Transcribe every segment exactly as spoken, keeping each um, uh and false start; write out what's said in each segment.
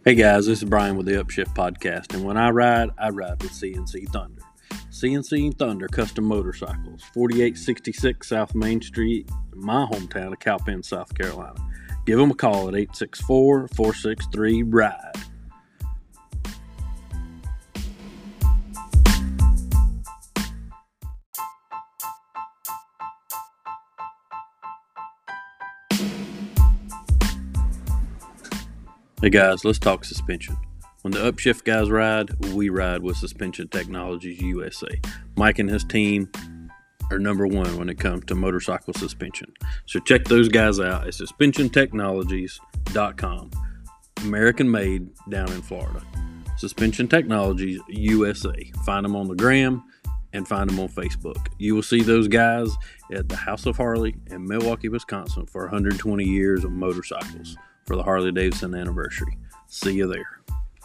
Hey guys, this is Brian with the Upshift Podcast, and when I ride, I ride with C N C Thunder. C N C Thunder Custom Motorcycles, forty-eight sixty-six South Main Street, in my hometown of Cowpen, South Carolina. Give them a call at eight six four, four six three, RIDE. Hey guys, let's talk suspension. When the Upshift guys ride, we ride with Suspension Technologies U S A. Mike and his team are number one when it comes to motorcycle suspension. So check those guys out at suspension technologies dot com. American made down in Florida. Suspension Technologies U S A. Find them on the gram and find them on Facebook. You will see those guys at the House of Harley in Milwaukee, Wisconsin for one hundred twenty years of motorcycles for the Harley-Davidson anniversary. See you there.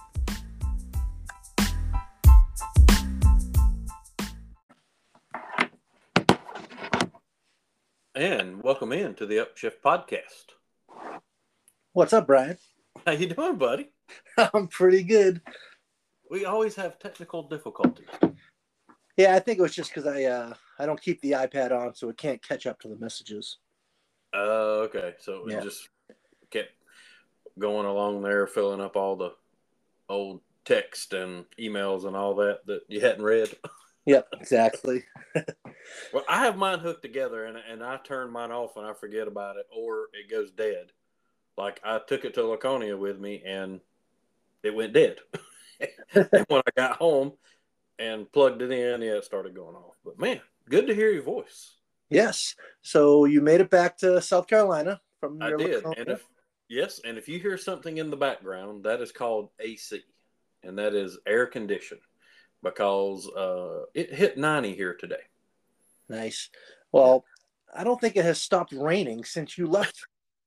And welcome in to the Upshift Podcast. What's up, Brian? How you doing, buddy? I'm pretty good. We always have technical difficulties. Yeah, I think it was just because I uh, I don't keep the iPad on, so it can't catch up to the messages. Oh, uh, okay. So it yeah. just kept going along there, filling up all the old text and emails and all that that you hadn't read. Yep, exactly. Well, I have mine hooked together, and and I turn mine off and I forget about it, or it goes dead. Like I took it to Laconia with me, and it went dead. And when I got home and plugged it in, yeah, it started going off. But man, good to hear your voice. Yes. So you made it back to South Carolina from your I did, Laconia. and if yes, and if you hear something in the background, that is called A C, and that is air conditioned, because uh, it hit ninety here today. Nice. Well, I don't think it has stopped raining since you left.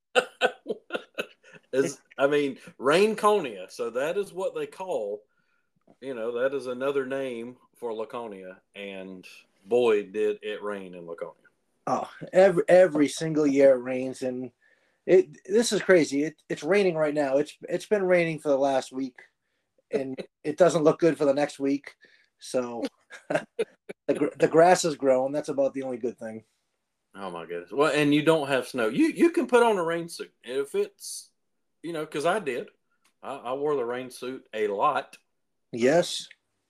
Is I mean, Rainconia. So that is what they call, you know, that is another name for Laconia. And boy, did it rain in Laconia. Oh, every every single year it rains, and it this is crazy. It, it's raining right now. It's it's been raining for the last week, and it doesn't look good for the next week. So the the grass is growing. That's about the only good thing. Oh my goodness! Well, and you don't have snow. You you can put on a rain suit if it's, you know, because I did. I, I wore the rain suit a lot. Yes.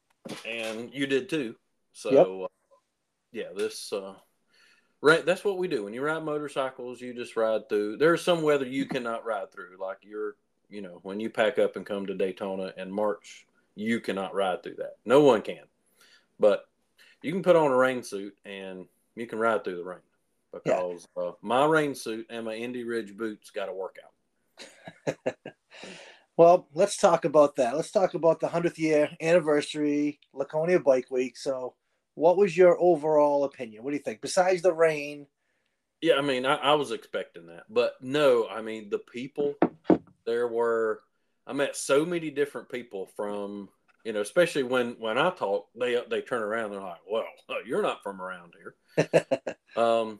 And you did too. So yep. uh, yeah, this uh, right. That's what we do when you ride motorcycles. You just ride through. There's some weather you cannot ride through, like you're, you know, when you pack up and come to Daytona in March. You cannot ride through that. No one can. But you can put on a rain suit and you can ride through the rain, because yeah. uh, my rain suit and my Indy Ridge boots got to work out. Well, let's talk about that. Let's talk about the hundredth year anniversary Laconia Bike Week. So what was your overall opinion? What do you think? Besides the rain? Yeah, I mean, I, I was expecting that. But no, I mean, the people, there were... I met so many different people from, you know, especially when, when I talk, they they turn around and they're like, well, you're not from around here. um,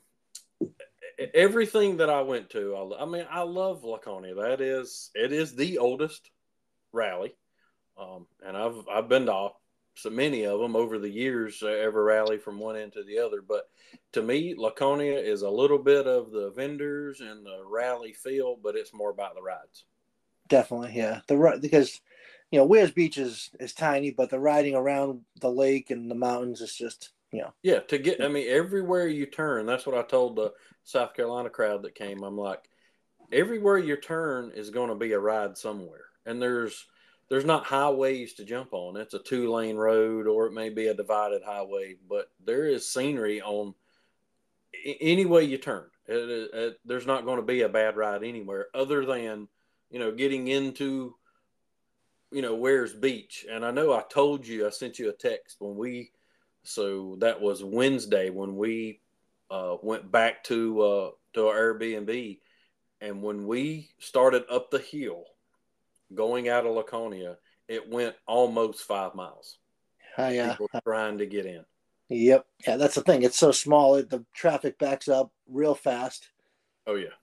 everything that I went to, I, I mean, I love Laconia. That is, it is the oldest rally. Um, and I've, I've been to so many of them over the years, uh, every rally from one end to the other. But to me, Laconia is a little bit of the vendors and the rally feel, but it's more about the rides. Definitely, yeah. The because, you know, Weir's Beach is, is tiny, but the riding around the lake and the mountains is just, you know. Yeah, to get, I mean, everywhere you turn, that's what I told the South Carolina crowd that came. I'm like, everywhere you turn is going to be a ride somewhere. And there's there's not highways to jump on. It's a two-lane road, or it may be a divided highway, but there is scenery on any way you turn. It, it, it, there's not going to be a bad ride anywhere other than, you know, getting into, you know, Weir's Beach. And I know I told you, I sent you a text when we, so that was Wednesday when we uh, went back to, uh, to our Airbnb. And when we started up the hill going out of Laconia, it went almost five miles. Oh, yeah. People trying to get in. Yep. Yeah, that's the thing. It's so small. The traffic backs up real fast. Oh, yeah.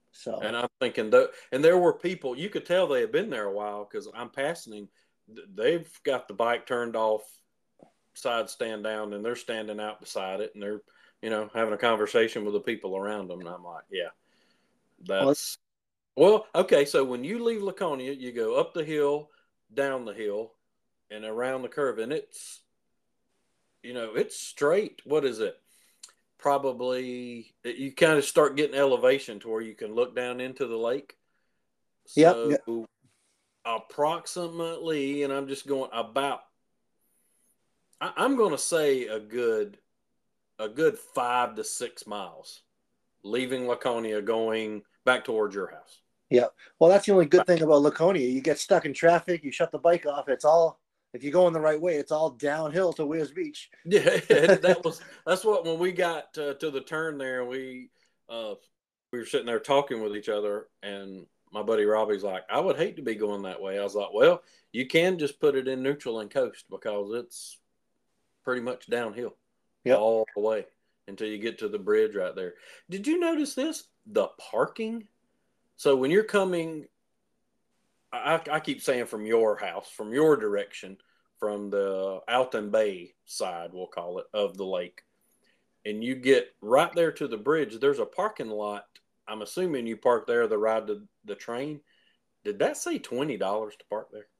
So, and I'm thinking that, and there were people you could tell they had been there a while because I'm passing him. They've got the bike turned off, side stand down, and they're standing out beside it, and they're you know having a conversation with the people around them. And I'm like, yeah, well, that's well, okay. So when you leave Laconia, you go up the hill, down the hill, and around the curve, and it's you know it's straight. What is it? Probably you kind of start getting elevation to where you can look down into the lake. yep, So yep. approximately, and I'm just going about. I, I'm going to say a good, a good five to six miles, leaving Laconia, going back towards your house. Yeah. Well, that's the only good thing about Laconia. You get stuck in traffic, you shut the bike off. It's all, if you're going the right way, it's all downhill to Weirs Beach. Yeah, that was that's what when we got uh, to the turn there, we uh, we were sitting there talking with each other, and my buddy Robbie's like, "I would hate to be going that way." I was like, "Well, you can just put it in neutral and coast because it's pretty much downhill Yep. all the way until you get to the bridge right there." Did you notice this? The parking. So when you're coming, I, I keep saying from your house, from your direction, from the Alton Bay side, we'll call it, of the lake, and you get right there to the bridge, there's a parking lot. I'm assuming you park there to ride the, the train. Did that say twenty dollars to park there?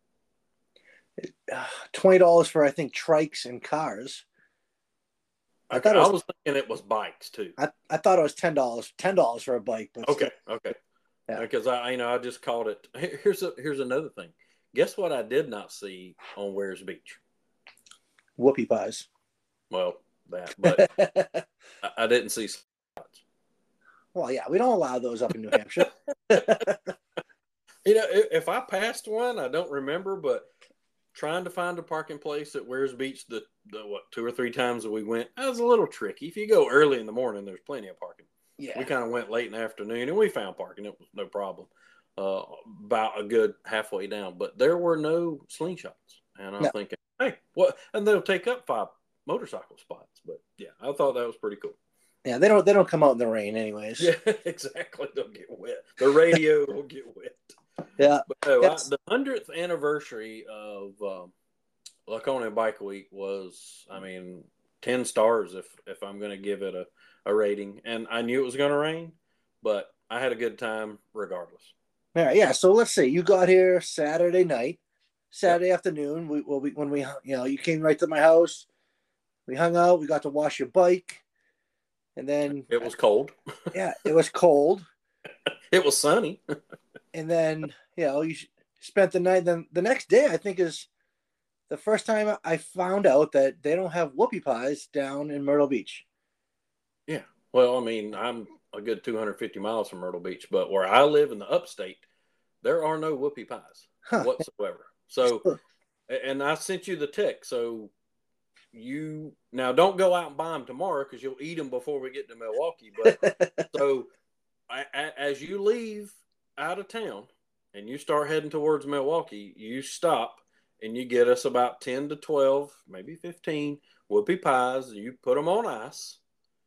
twenty dollars for, I think, trikes and cars. I Okay, thought it I was, was thinking it was bikes too. I, I thought it was ten dollars ten dollars for a bike. But Okay, still, okay. yeah. Because I, you know, I just called it. Here's a, here's another thing. Guess what? I did not see on Weirs Beach. Whoopie pies. Well, that, but I, I didn't see. Well, yeah, we don't allow those up in New Hampshire. You know, if, if I passed one, I don't remember, but trying to find a parking place at Weirs Beach, the, the what two or three times that we went, that was a little tricky. If you go early in the morning, there's plenty of parking. Yeah. We kind of went late in the afternoon, and we found parking. It was no problem. Uh, about a good halfway down, but there were no slingshots, and I'm No. thinking, hey, what? And they'll take up five motorcycle spots. But yeah, I thought that was pretty cool. Yeah, they don't they don't come out in the rain anyways. Yeah, exactly. They'll get wet. The radio will get wet. Yeah. But no, I, That's- the hundredth anniversary of um, Laconia Bike Week was, I mean, ten stars if if I'm going to give it a, a rating. And I knew it was going to rain, but I had a good time regardless. All right, yeah. So let's say you got here Saturday night, Saturday afternoon. We, well, we when we you know you came right to my house, we hung out. We got to wash your bike, and then It was cold. yeah, it was cold. It was sunny. And then you know you spent the night. Then the next day, I think is the first time I found out that they don't have whoopie pies down in Myrtle Beach. Yeah. Well, I mean, I'm a good two hundred fifty miles from Myrtle Beach, but where I live in the upstate, there are no whoopie pies huh. whatsoever. So, and I sent you the text. So you now don't go out and buy them tomorrow because you'll eat them before we get to Milwaukee. But so I, as you leave out of town and you start heading towards Milwaukee, you stop and you get us about ten to twelve, maybe fifteen whoopie pies. You put them on ice,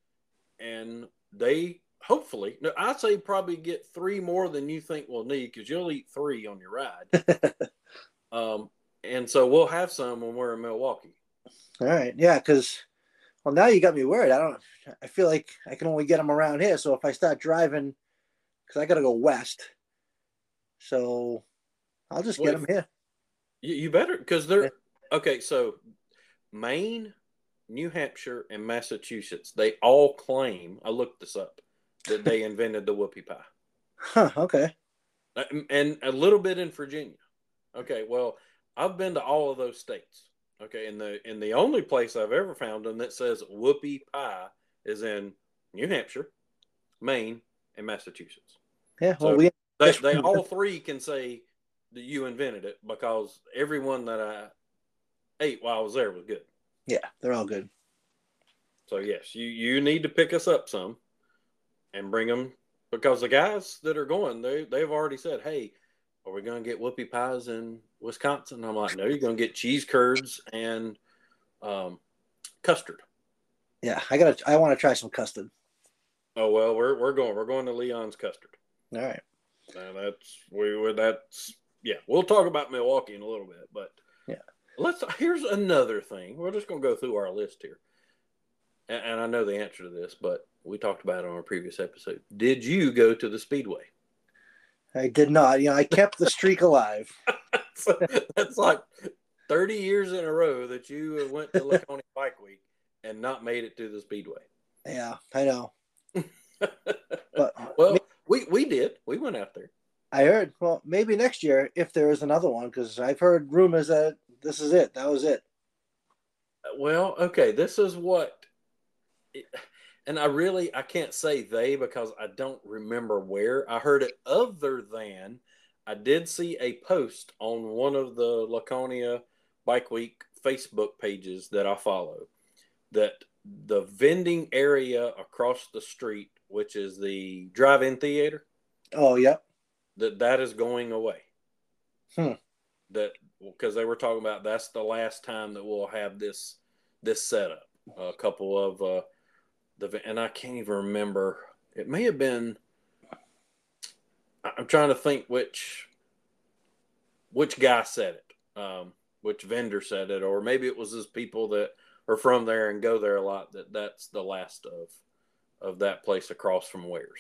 and they hopefully, no, I'd say probably get three more than you think we'll need because you'll eat three on your ride. um, and so we'll have some when we're in Milwaukee. All right, yeah, because well, now you got me worried. I don't. I feel like I can only get them around here. So if I start driving, because I got to go west, so I'll just well, get them here. You, you better because they're yeah. Okay. So Maine, New Hampshire, and Massachusetts, they all claim. I looked this up. That they invented the whoopie pie. Huh, okay. And a little bit in Virginia. Okay, well, I've been to all of those states. Okay, and the and the only place I've ever found them that says whoopie pie is in New Hampshire, Maine, and Massachusetts. Yeah, well, so we they, they all three can say that you invented it because everyone that I ate while I was there was good. Yeah, they're all good. So yes, you you need to pick us up some. And bring them because the guys that are going, they they've already said, "Hey, are we going to get whoopie pies in Wisconsin?" I'm like, "No, you're going to get cheese curds and um, custard." Yeah, I gotta. I want to try some custard. Oh well, we're we're going. We're going to Leon's Custard. All right. Now that's we would that's yeah. We'll talk about Milwaukee in a little bit, but Yeah. let's. Here's another thing. We're just gonna go through our list here, and, and I know the answer to this, but we talked about it on a previous episode. Did you go to the Speedway? I did not. You know, I kept the streak alive. So that's like thirty years in a row that you went to Laconia Bike Week and not made it to the Speedway. Yeah, I know. But well, maybe, we we did. We went out there. I heard. Well, maybe next year if there is another one, because I've heard rumors that this is it. That was it. Well, okay. This is what, and I really I can't say they because I don't remember where I heard it. Other than I did see a post on one of the Laconia Bike Week Facebook pages that I follow that the vending area across the street, which is the drive-in theater. Oh, yep. That that is going away. Hmm. That because they were talking about that's the last time that we'll have this this setup. A couple of uh, the and I can't even remember. It may have been. I'm trying to think which which guy said it, um, which vendor said it, or maybe it was just people that are from there and go there a lot. That that's the last of of that place across from Wares.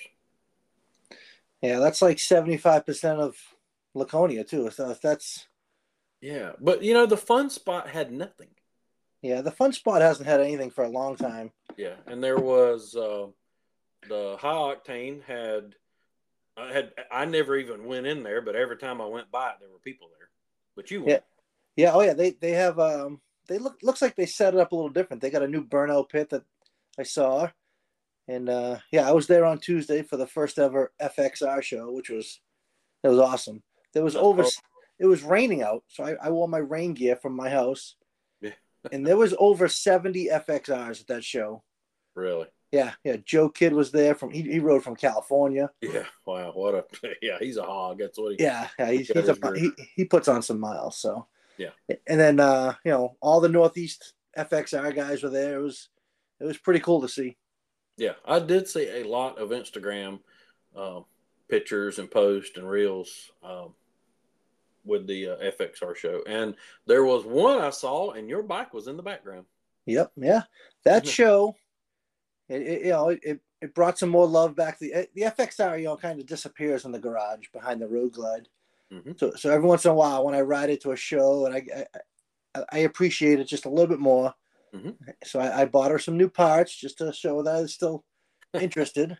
Yeah, that's like seventy-five percent of Laconia too. So if that's yeah, but you know the fun spot had nothing. Yeah, the fun spot hasn't had anything for a long time. Yeah, and there was uh, the high octane had I had I never even went in there, but every time I went by it, there were people there. But you went. Yeah, yeah, oh yeah, they they have um they look looks like they set it up a little different. They got a new burnout pit that I saw. And uh, yeah, I was there on Tuesday for the first ever F X R show, which was it was awesome. There was over it was raining out, so I, I wore my rain gear from my house. Yeah. And there was over seventy F X Rs at that show. Really? Yeah, yeah. Joe Kidd was there from he, he rode from California. Yeah. Wow. What a yeah. He's a hog. That's what he. Yeah, yeah. He's, he's a, he he puts on some miles. So yeah. And then uh, you know all the Northeast F X R guys were there. It was it was pretty cool to see. Yeah, I did see a lot of Instagram uh, pictures and posts and reels um, with the uh, F X R show, and there was one I saw, and your bike was in the background. Yep, yeah, that show, it, it, you know, it it brought some more love back. The the F X R, you know, kind of disappears in the garage behind the Road Glide. Mm-hmm. So so every once in a while, when I ride it to a show, and I I, I appreciate it just a little bit more. Mm-hmm. So I, I bought her some new parts just to show that I was still interested.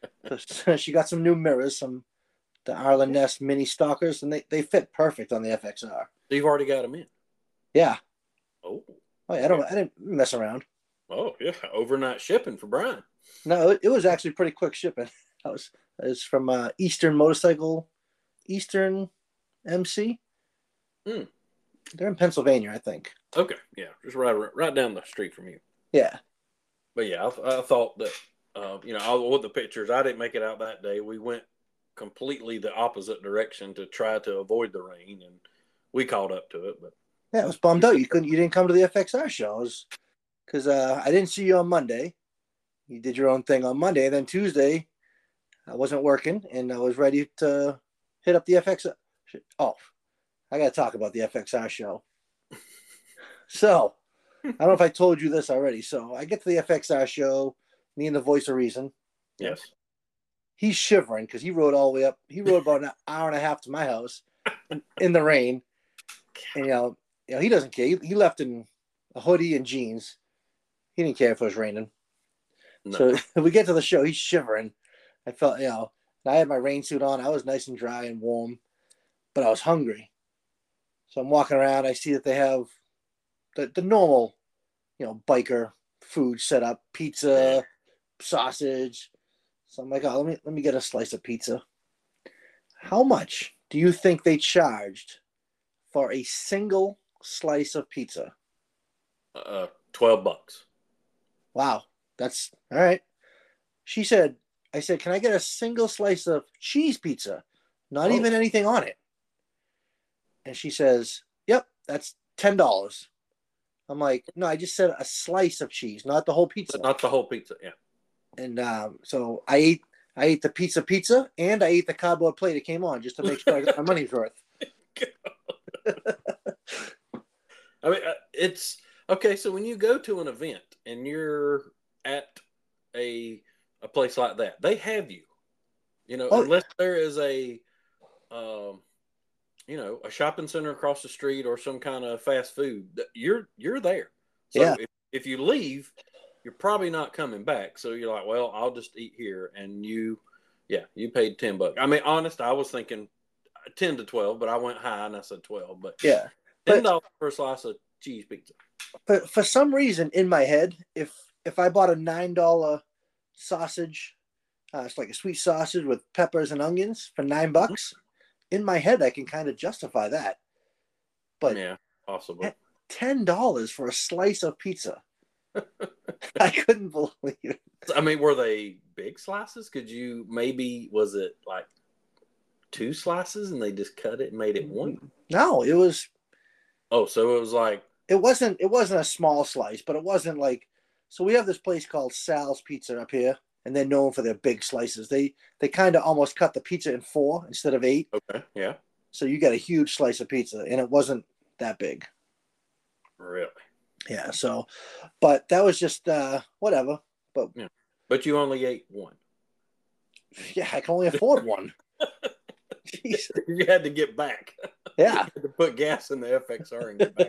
So she got some new mirrors, some the Arlen Ness mini stalkers, and they, they fit perfect on the F X R. So you've already got them in? Yeah. Oh. Oh yeah, I don't. I didn't mess around. Oh yeah, overnight shipping for Brian. No, it, it was actually pretty quick shipping. I was it was from uh, Eastern Motorcycle, Eastern M C. Hmm. They're in Pennsylvania, I think. Okay, yeah, just right right down the street from you. Yeah, but yeah, I, I thought that uh, you know, I, with the pictures, I didn't make it out that day. We went completely the opposite direction to try to avoid the rain, and we caught up to it. But yeah, I was bummed out. You couldn't, you didn't come to the F X R shows because uh, I didn't see you on Monday. You did your own thing on Monday, and then Tuesday, I wasn't working, and I was ready to hit up the F X R. Oh. I got to talk about the F X R show. So, I don't know if I told you this already. So, I get to the F X R show, me and the voice of reason. Yes. He's shivering because he rode all the way up. He rode about an hour and a half to my house in, in the rain. And, you know, you know, he doesn't care. He, he left in a hoodie and jeans. He didn't care if it was raining. No. So, we get to the show. He's shivering. I felt, you know, I had my rain suit on. I was nice and dry and warm, but I was hungry. So I'm walking around. I see that they have the, the normal, you know, biker food set up: pizza, sausage. So I'm like, oh, let me let me get a slice of pizza. How much do you think they charged for a single slice of pizza? Uh, twelve bucks. Wow, that's all right. She said, I said, can I get a single slice of cheese pizza? Not oh. even anything on it. And she says, yep, that's ten dollars. I'm like, no, I just said a slice of cheese, not the whole pizza. Not the whole pizza, yeah. And um, so I ate I ate the pizza pizza, and I ate the cardboard plate it came on just to make sure I got my money's worth. I mean, uh, it's okay. So when you go to an event and you're at a a place like that, they have you. You know, Oh, unless there is a, um, you know, a shopping center across the street or some kind of fast food, you're you're there. So yeah. if, if you leave, you're probably not coming back. So you're like, well, I'll just eat here, and you, yeah, you paid ten bucks. I mean, honest, I was thinking ten to twelve, but I went high and I said twelve. But Yeah, ten dollars for a slice of cheese pizza. But for some reason in my head, if if I bought a nine dollar sausage, uh, it's like a sweet sausage with peppers and onions for nine bucks. Mm-hmm. In my head, I can kind of justify that. But yeah, possibly ten dollars for a slice of pizza. I couldn't believe it. I mean, were they big slices? Could you maybe was it like two slices and they just cut it and made it one? No, it was. Oh, so it was like it wasn't. It wasn't a small slice, but it wasn't like. So we have this place called Sal's Pizza up here, and they're known for their big slices. They they kind of almost cut the pizza in four instead of eight. Okay, yeah. So you got a huge slice of pizza, and it wasn't that big. Really? Yeah. So, but that was just uh, whatever. But yeah. But you only ate one. Yeah, I can only afford one. Jeez. You had to get back. Yeah. You had to put gas in the F X R and get back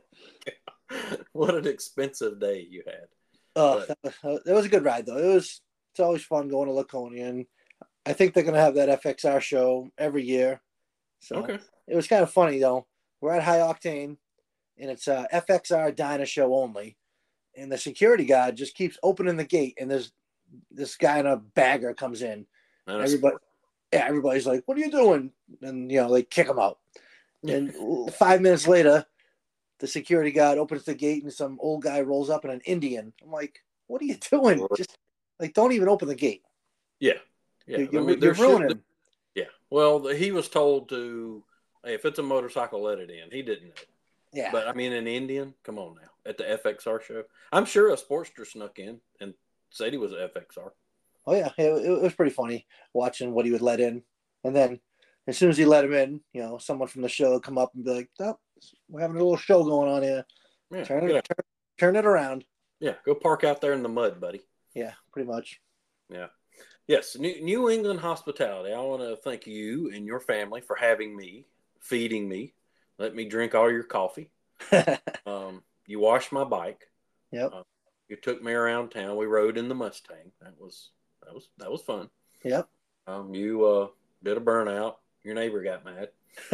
home. What an expensive day you had. Oh, uh, that, was, that was a good ride though. It was. It's always fun going to Laconia, and I think they're gonna have that F X R show every year. So okay. It was kind of funny though. We're at High Octane, and it's a F X R Dyna show only, and the security guard just keeps opening the gate, and there's this guy in a bagger comes in. Everybody, yeah, everybody's like, "What are you doing?" And you know, they kick him out. And five minutes later, the security guard opens the gate, and some old guy rolls up in an Indian. I'm like, "What are you doing? Just like, don't even open the gate." Yeah, yeah. You're, I mean, you're ruining him. Yeah. Well, he was told to, hey, if it's a motorcycle, let it in. He didn't know. Yeah. But I mean, an Indian, come on now, at the F X R show, I'm sure a Sportster snuck in and said he was an F X R. Oh yeah, it, it was pretty funny watching what he would let in, and then as soon as he let him in, you know, someone from the show would come up and be like, "Oh, we're having a little show going on here. Yeah, turn it, turn, turn it around." Yeah, go park out there in the mud, buddy. Yeah, pretty much. Yeah. Yes, New, New England hospitality. I want to thank you and your family for having me, feeding me, let me drink all your coffee. um, you washed my bike. Yep. Uh, you took me around town. We rode in the Mustang. That was that was that was fun. Yep. Um, you uh, did a burnout. Your neighbor got mad.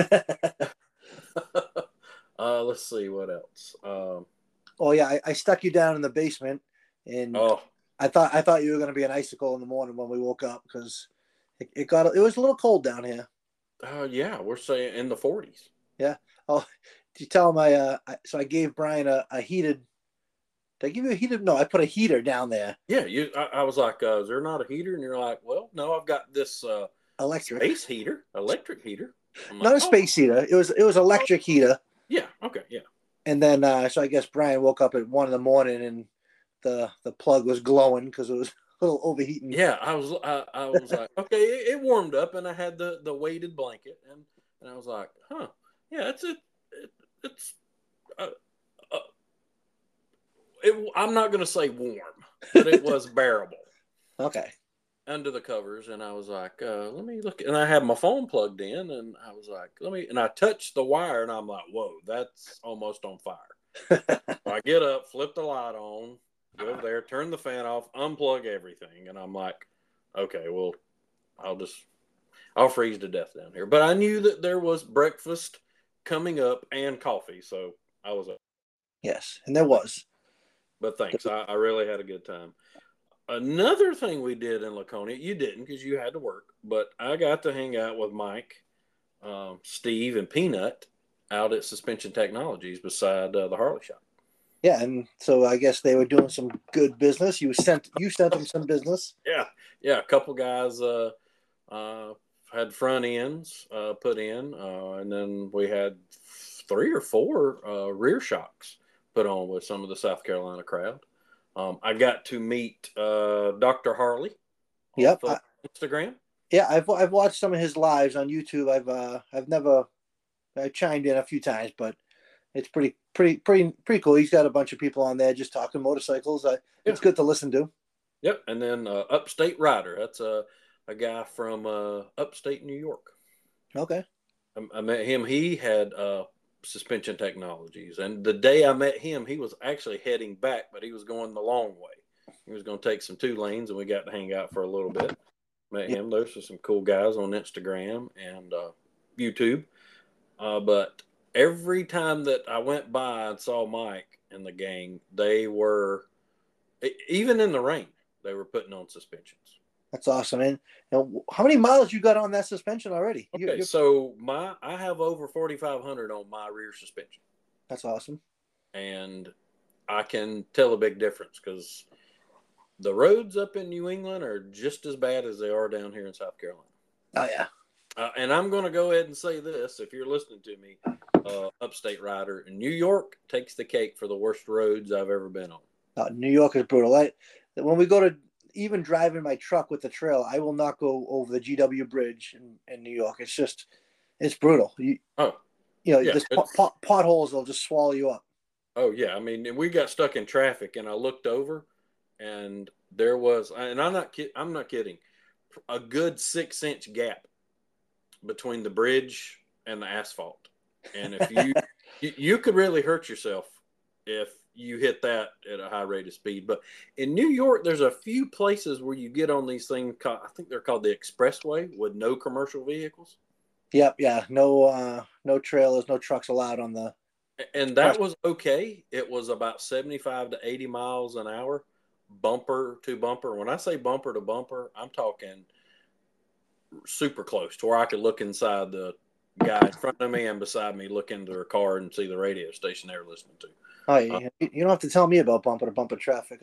uh, let's see what else. Um, oh yeah, I, I stuck you down in the basement, and oh. I thought I thought you were going to be an icicle in the morning when we woke up because it, it got it was a little cold down here. Uh, yeah, we're saying in the forties. Yeah. Oh, did you tell him I? Uh, I, so I gave Brian a, a heated. Did I give you a heated? No, I put a heater down there. Yeah, you. I, I was like, uh, "Is there not a heater?" And you're like, "Well, no, I've got this uh, electric space heater, electric heater." I'm not like, a space oh. heater. It was it was electric heater. Yeah. Okay. Yeah. And then uh, so I guess Brian woke up at one in the morning and the the plug was glowing because it was a little overheating. Yeah, I was I, I was like, okay, it, it warmed up, and I had the, the weighted blanket, and, and I was like, huh, yeah, it's it, it it's uh, uh, it. I'm not gonna say warm, but it was bearable. Okay. Under the covers, and I was like, uh, let me look, and I had my phone plugged in, and I was like, let me, and I touched the wire, and I'm like, whoa, that's almost on fire. I get up, flip the light on. Go over there, turn the fan off, unplug everything, and I'm like, okay, well, I'll just, I'll freeze to death down here. But I knew that there was breakfast coming up and coffee, so I was up. Yes, and there was. But thanks, I, I really had a good time. Another thing we did in Laconia, you didn't because you had to work, but I got to hang out with Mike, um, Steve, and Peanut out at Suspension Technologies beside uh, the Harley shop. Yeah, and so I guess they were doing some good business. You sent you sent them some business. Yeah, yeah. A couple guys uh, uh, had front ends uh, put in, uh, and then we had three or four uh, rear shocks put on with some of the South Carolina crowd. Um, I got to meet uh, Doctor Harley. Yep, I, Instagram? Yeah, I've I've watched some of his lives on YouTube. I've uh I've never I chimed in a few times, but it's pretty pretty pretty pretty cool. He's got a bunch of people on there just talking motorcycles. Uh, Yeah. it's good to listen to. Yep. And then uh, Upstate Rider. That's a a guy from uh, upstate New York. Okay. I, I met him. He had uh, suspension technologies, and the day I met him, he was actually heading back, but he was going the long way. He was going to take some two lanes, and we got to hang out for a little bit. Met him. Those are some cool guys on Instagram and uh, YouTube. Uh, but every time that I went by and saw Mike and the gang, they were, even in the rain, they were putting on suspensions. That's awesome, man. Now, how many miles you got on that suspension already? Okay, you, so my I have over forty-five hundred on my rear suspension. That's awesome. And I can tell a big difference because the roads up in New England are just as bad as they are down here in South Carolina. Oh, yeah. Uh, and I'm going to go ahead and say this. If you're listening to me, uh, Upstate Rider, New York takes the cake for the worst roads I've ever been on. Uh, New York is brutal. I, when we go to even driving my truck with the trail, I will not go over the G W Bridge in, in New York. It's just, it's brutal. You, oh, you know, yeah, this pot, pot, potholes will just swallow you up. Oh, yeah. I mean, we got stuck in traffic, and I looked over, and there was, and I'm not, I'm not kidding, a good six inch gap between the bridge and the asphalt. And if you, you, you could really hurt yourself if you hit that at a high rate of speed. But in New York, there's a few places where you get on these things called, I think they're called the expressway with no commercial vehicles. Yep. Yeah. No, uh, no trailers, no trucks allowed on the. And that was okay. It was about seventy-five to eighty miles an hour, bumper to bumper. When I say bumper to bumper, I'm talking super close to where I could look inside the guy in front of me and beside me, look into their car and see the radio station they were listening to. Oh, you, you don't have to tell me about bumper to bumper traffic.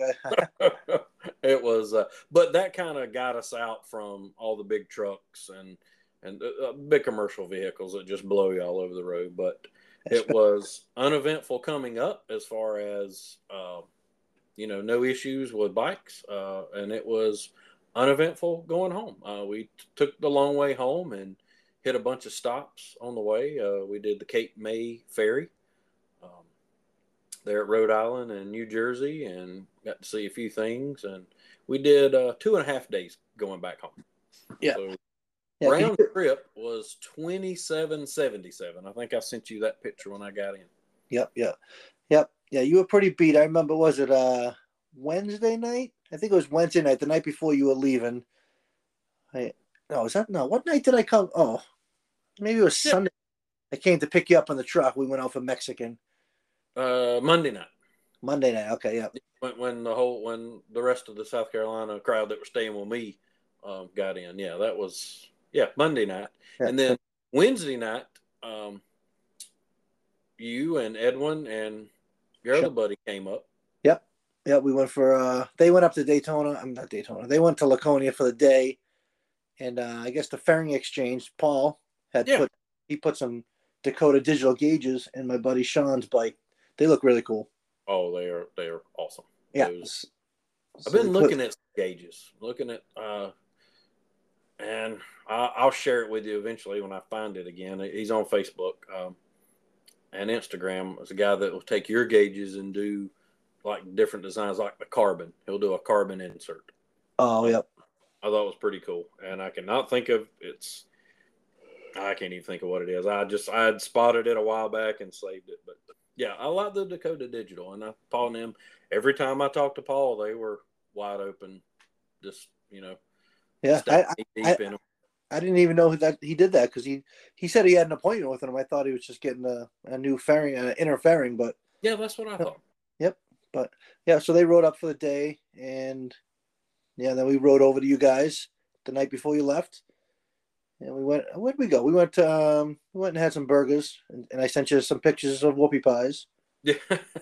It was, uh, but that kind of got us out from all the big trucks and and uh, big commercial vehicles that just blow you all over the road. But it was uneventful coming up as far as uh, you know, no issues with bikes, uh, and it was uneventful going home. Uh, we t- took the long way home and hit a bunch of stops on the way. Uh, we did the Cape May Ferry um, there at Rhode Island and New Jersey, and got to see a few things. And we did uh, two and a half days going back home. Yeah. So yeah round you... trip was twenty-seven seventy-seven. I think I sent you that picture when I got in. Yep. Yep. Yep. Yeah. You were pretty beat. I remember, was it uh, Wednesday night? I think it was Wednesday night, the night before you were leaving. I, no, was that no? What night did I come? Oh, maybe it was yeah. Sunday. I came to pick you up on the truck. We went out for Mexican. Uh, Monday night. Monday night. Okay, yeah. When, when the whole when the rest of the South Carolina crowd that were staying with me um, got in, yeah, that was yeah Monday night, yeah. And then Wednesday night, um, you and Edwin and your sure. other buddy came up. Yep. Yeah, we went for. Uh, they went up to Daytona. I'm not Daytona. They went to Laconia for the day, and uh, I guess the fairing exchange. Paul had yeah. put he put some Dakota digital gauges in my buddy Sean's bike. They look really cool. Oh, they are they are awesome. Yeah. Those, I've been looking at gauges, looking at, uh, and I, I'll share it with you eventually when I find it again. He's on Facebook um, and Instagram. It's a guy that will take your gauges and do like different designs, like the carbon. He'll do a carbon insert. Oh, yep. I thought it was pretty cool, and I cannot think of it's. I can't even think of what it is. I just I had spotted it a while back and saved it, but yeah, I like the Dakota Digital, and I Paul and them. Every time I talked to Paul, they were wide open, just you know. Yeah, I I, I, I didn't even know that he did that because he, he said he had an appointment with him. I thought he was just getting a, a new fairing, an inner fairing, but yeah, that's what I thought. Yep, but yeah, so they rode up for the day, and yeah, then we rode over to you guys the night before you left. And we went. Where'd we go? We went. Um, we went and had some burgers, and, and I sent you some pictures of whoopie pies. Yeah,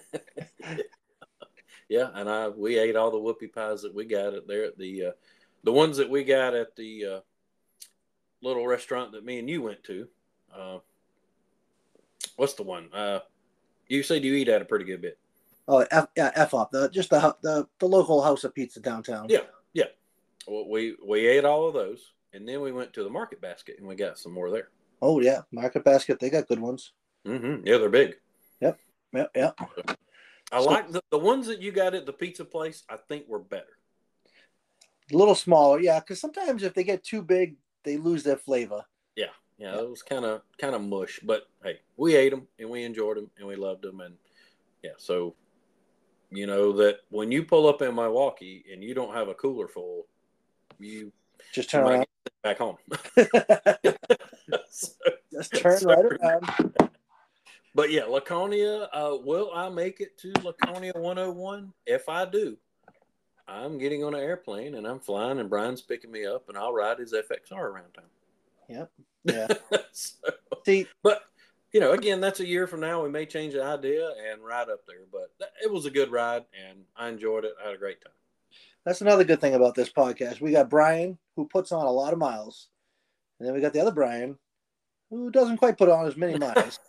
yeah, and I we ate all the whoopie pies that we got at there at the uh, the ones that we got at the uh, little restaurant that me and you went to. Uh, what's the one? Uh, you said you eat at a pretty good bit. Oh, F, yeah, F up the just the the the local House of Pizza downtown. Yeah, yeah. Well, we we ate all of those, and then we went to the Market Basket, and we got some more there. Oh yeah, Market Basket. They got good ones. Mm-hmm. Yeah, they're big. Yep. Yep. Yep. I So, like the, the ones that you got at the pizza place. I think were better. a little smaller, yeah. Because sometimes if they get too big, they lose their flavor. Yeah, yeah, Yeah. it was kind of kind of mush, but hey, we ate them and we enjoyed them and we loved them, and yeah, so you know that when you pull up in Milwaukee and you don't have a cooler full, you Just you turn might around. get sent back home. so, Just turn so- right around. But yeah, Laconia. Uh, will I make it to Laconia one oh one? If I do, I'm getting on an airplane and I'm flying, and Brian's picking me up, and I'll ride his F X R around town. Yep. Yeah. so, See, but you know, again, that's a year from now. We may change the idea and ride up there, but it was a good ride, and I enjoyed it. I had a great time. that's another good thing about this podcast. We got Brian, who puts on a lot of miles, and then we got the other Brian, who doesn't quite put on as many miles.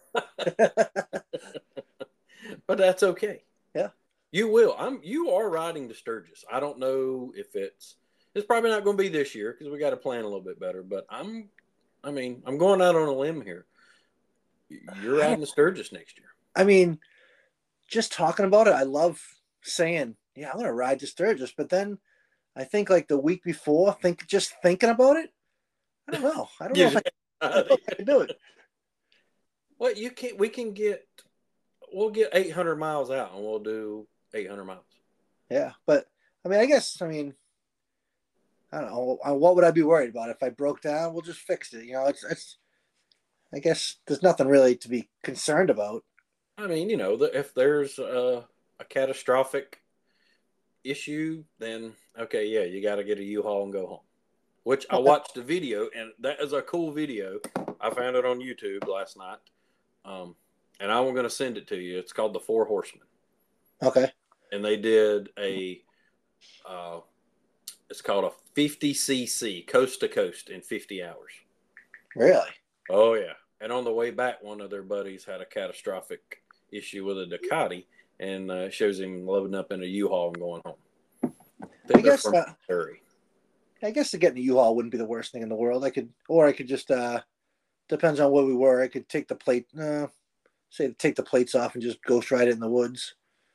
But that's okay. Yeah. You will. I'm. You are riding to Sturgis. I don't know if it's. It's probably not going to be this year because we got to plan a little bit better. But I'm. I mean, I'm going out on a limb here. You're riding to Sturgis next year. I mean, just talking about it, I love saying, "Yeah, I'm going to ride to Sturgis," but then I think like the week before, think just thinking about it. I don't know. I don't know if I, I, don't know if I can do it. Well, you can. We can get. We'll get eight hundred miles out, and we'll do eight hundred miles. Yeah, but I mean, I guess I mean, I don't know. What would I be worried about if I broke down? We'll just fix it. You know, it's it's. I guess there's nothing really to be concerned about. I mean, you know, if there's a, a catastrophic issue, then okay, yeah, you got to get a U-Haul and go home. Which I watched the video, and that is a cool video. I found it on YouTube last night, um, and I'm going to send it to you. It's called The Four Horsemen. Okay. And they did a, uh, it's called a fifty C C, coast to coast in fifty hours. Really? Oh, yeah. And on the way back, one of their buddies had a catastrophic issue with a Ducati, and uh, shows him loading up in a U-Haul and going home. I guess from uh, Missouri. I guess to get in a U-Haul wouldn't be the worst thing in the world. I could, or I could just, uh, depends on where we were. I could take the plate, uh, say take the plates off and just ghost ride it in the woods.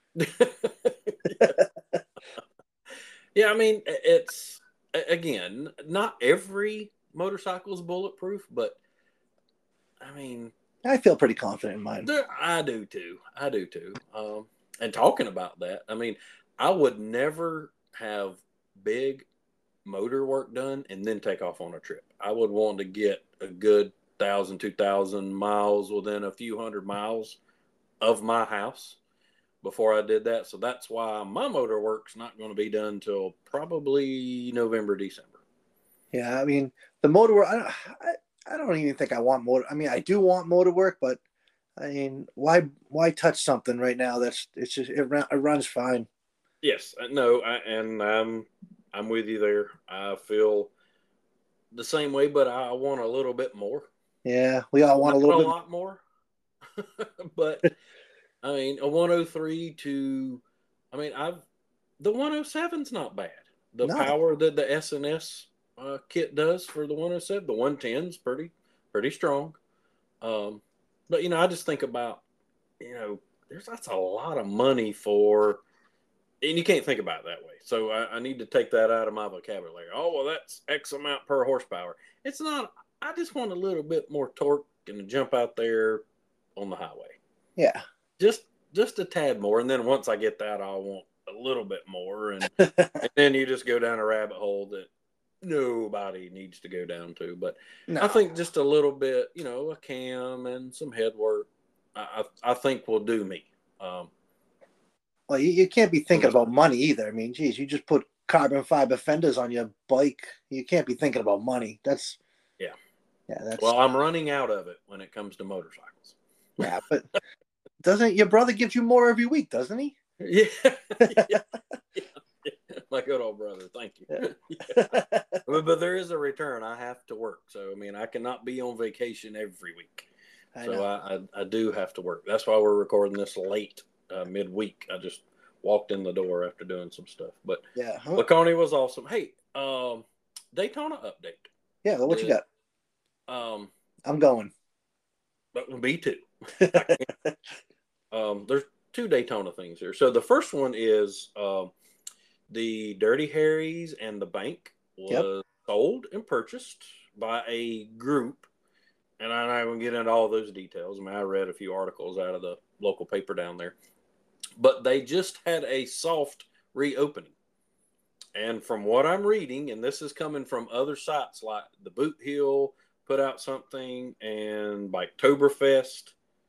Yeah, I mean, it's, again, not every motorcycle is bulletproof, but I mean, I feel pretty confident in mine. I do too. I do too. Um, and talking about that, I mean, I would never have big motor work done and then take off on a trip. I would want to get a good thousand, two thousand miles within a few hundred miles of my house before I did that. So that's why my motor work's not going to be done till probably November, December. Yeah, I mean the motor work. I don't, I, I don't even think I want motor. I mean, I do want motor work, but I mean, why why touch something right now? That's it's just it, it runs fine. Yes, no, I, and I'm I'm with you there. I feel the same way, but I want a little bit more. Yeah, we all want Not a little a bit lot more. But I mean, a one oh three to, I mean, I've the one oh seven's not bad. The No. power that the S and S uh, kit does for the one oh seven, the one ten's pretty pretty strong. Um, but you know, I just think about, you know, there's that's a lot of money for, and you can't think about it that way. So I, I need to take that out of my vocabulary. Oh well, that's X amount per horsepower. It's not. I just want a little bit more torque and to jump out there on the highway. Yeah. Just just a tad more, and then once I get that, I want a little bit more, and, and then you just go down a rabbit hole that nobody needs to go down to. But No. I think just a little bit, you know, a cam and some head work, I I, I think will do me. Um, Well, you, you can't be thinking about money either. I mean, geez, you just put carbon fiber fenders on your bike. You can't be thinking about money. That's yeah, yeah. That's well, I'm running out of it when it comes to motorcycles. yeah, but doesn't your brother give you more every week? Doesn't he? Yeah, yeah, yeah, yeah. My good old brother. Thank you. Yeah. Yeah. But, but there is a return. I have to work, so I mean, I cannot be on vacation every week. I so know. I, I I do have to work. That's why we're recording this late, uh, midweek. I just walked in the door after doing some stuff. But Yeah. Laconia was awesome. Hey, Um, Daytona update. Yeah, what you got? Um, I'm going. But me too. um, there's two Daytona things here. So the first one is um, the Dirty Harry's and the bank was yep. sold and purchased by a group. And I'm not going to get into all those details. I mean, I read a few articles out of the local paper down there. But they just had a soft reopening. And from what I'm reading, and this is coming from other sites like the Boot Hill put out something, and Biketoberfest,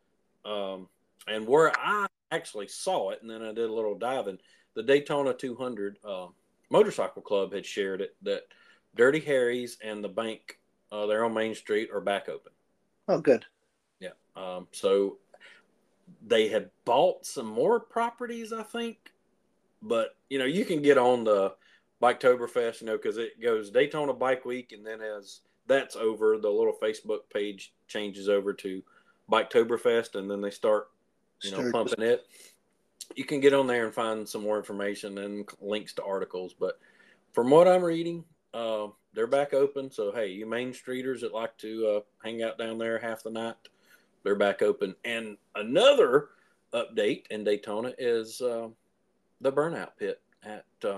um, and where I actually saw it, and then I did a little diving, the Daytona two hundred uh, Motorcycle Club had shared it that Dirty Harry's and the bank, uh, they're on Main Street, are back open. Oh, good. Yeah. Um, so they had bought some more properties, I think, but you know, you can get on the Biketoberfest, you know, because it goes Daytona Bike Week, and then as that's over, the little Facebook page changes over to Biketoberfest, and then they start, you know, pumping it. You can get on there and find some more information and links to articles. But from what I'm reading, uh, they're back open. So, hey, you Main Streeters that like to uh, hang out down there half the night, they're back open. And another update in Daytona is uh, the Burnout Pit at uh,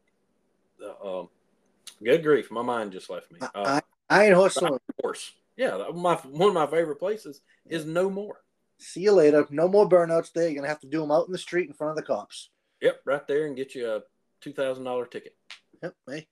the uh, good grief, my mind just left me. Uh, Iron Horse Saloon. Horse. Yeah, my, one of my favorite places is no more. See you later. No more burnouts there. You're going to have to do them out in the street in front of the cops. Yep, right there, and get you a two thousand dollars ticket. Yep, hey.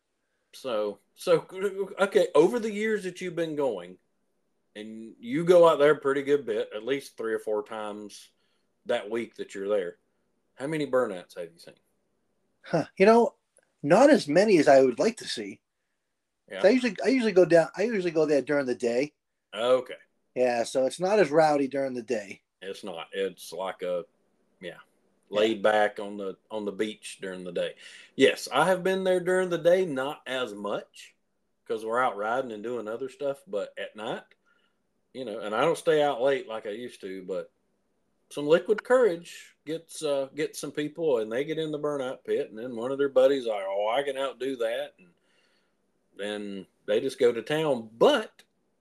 So, so okay, over the years that you've been going, and you go out there a pretty good bit, at least three or four times that week that you're there, how many burnouts have you seen? Huh. You know, not as many as I would like to see. Yeah. I usually I usually go down I usually go there during the day. Okay. Yeah, so it's not as rowdy during the day. It's not. It's like a yeah, laid yeah. back on the on the beach during the day. Yes, I have been there during the day, not as much because we're out riding and doing other stuff, but at night, you know, and I don't stay out late like I used to, but some liquid courage gets uh, gets some people, and they get in the burnout pit, and then one of their buddies are like, oh, I can outdo that, and then they just go to town. But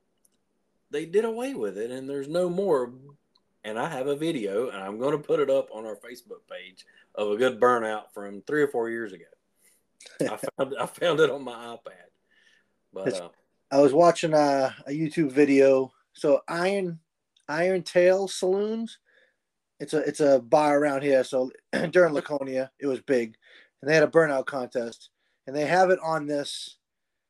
they did away with it, and there's no more. And I have a video, and I'm going to put it up on our Facebook page of a good burnout from three or four years ago. I found I found it on my iPad. But uh, I was watching a, a YouTube video. So Iron Iron Tail Saloons. It's a it's a bar around here. So during Laconia, it was big, and they had a burnout contest, and they have it on this.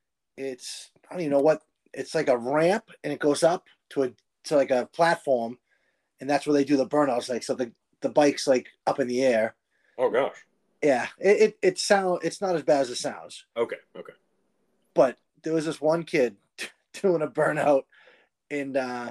It's I don't even know what it's like a ramp, and it goes up to a to like a platform, and that's where they do the burnouts. Like so, the the bike's like up in the air. Oh gosh. Yeah, it it, it sound it's not as bad as it sounds. Okay, okay. But there was this one kid doing a burnout, and uh,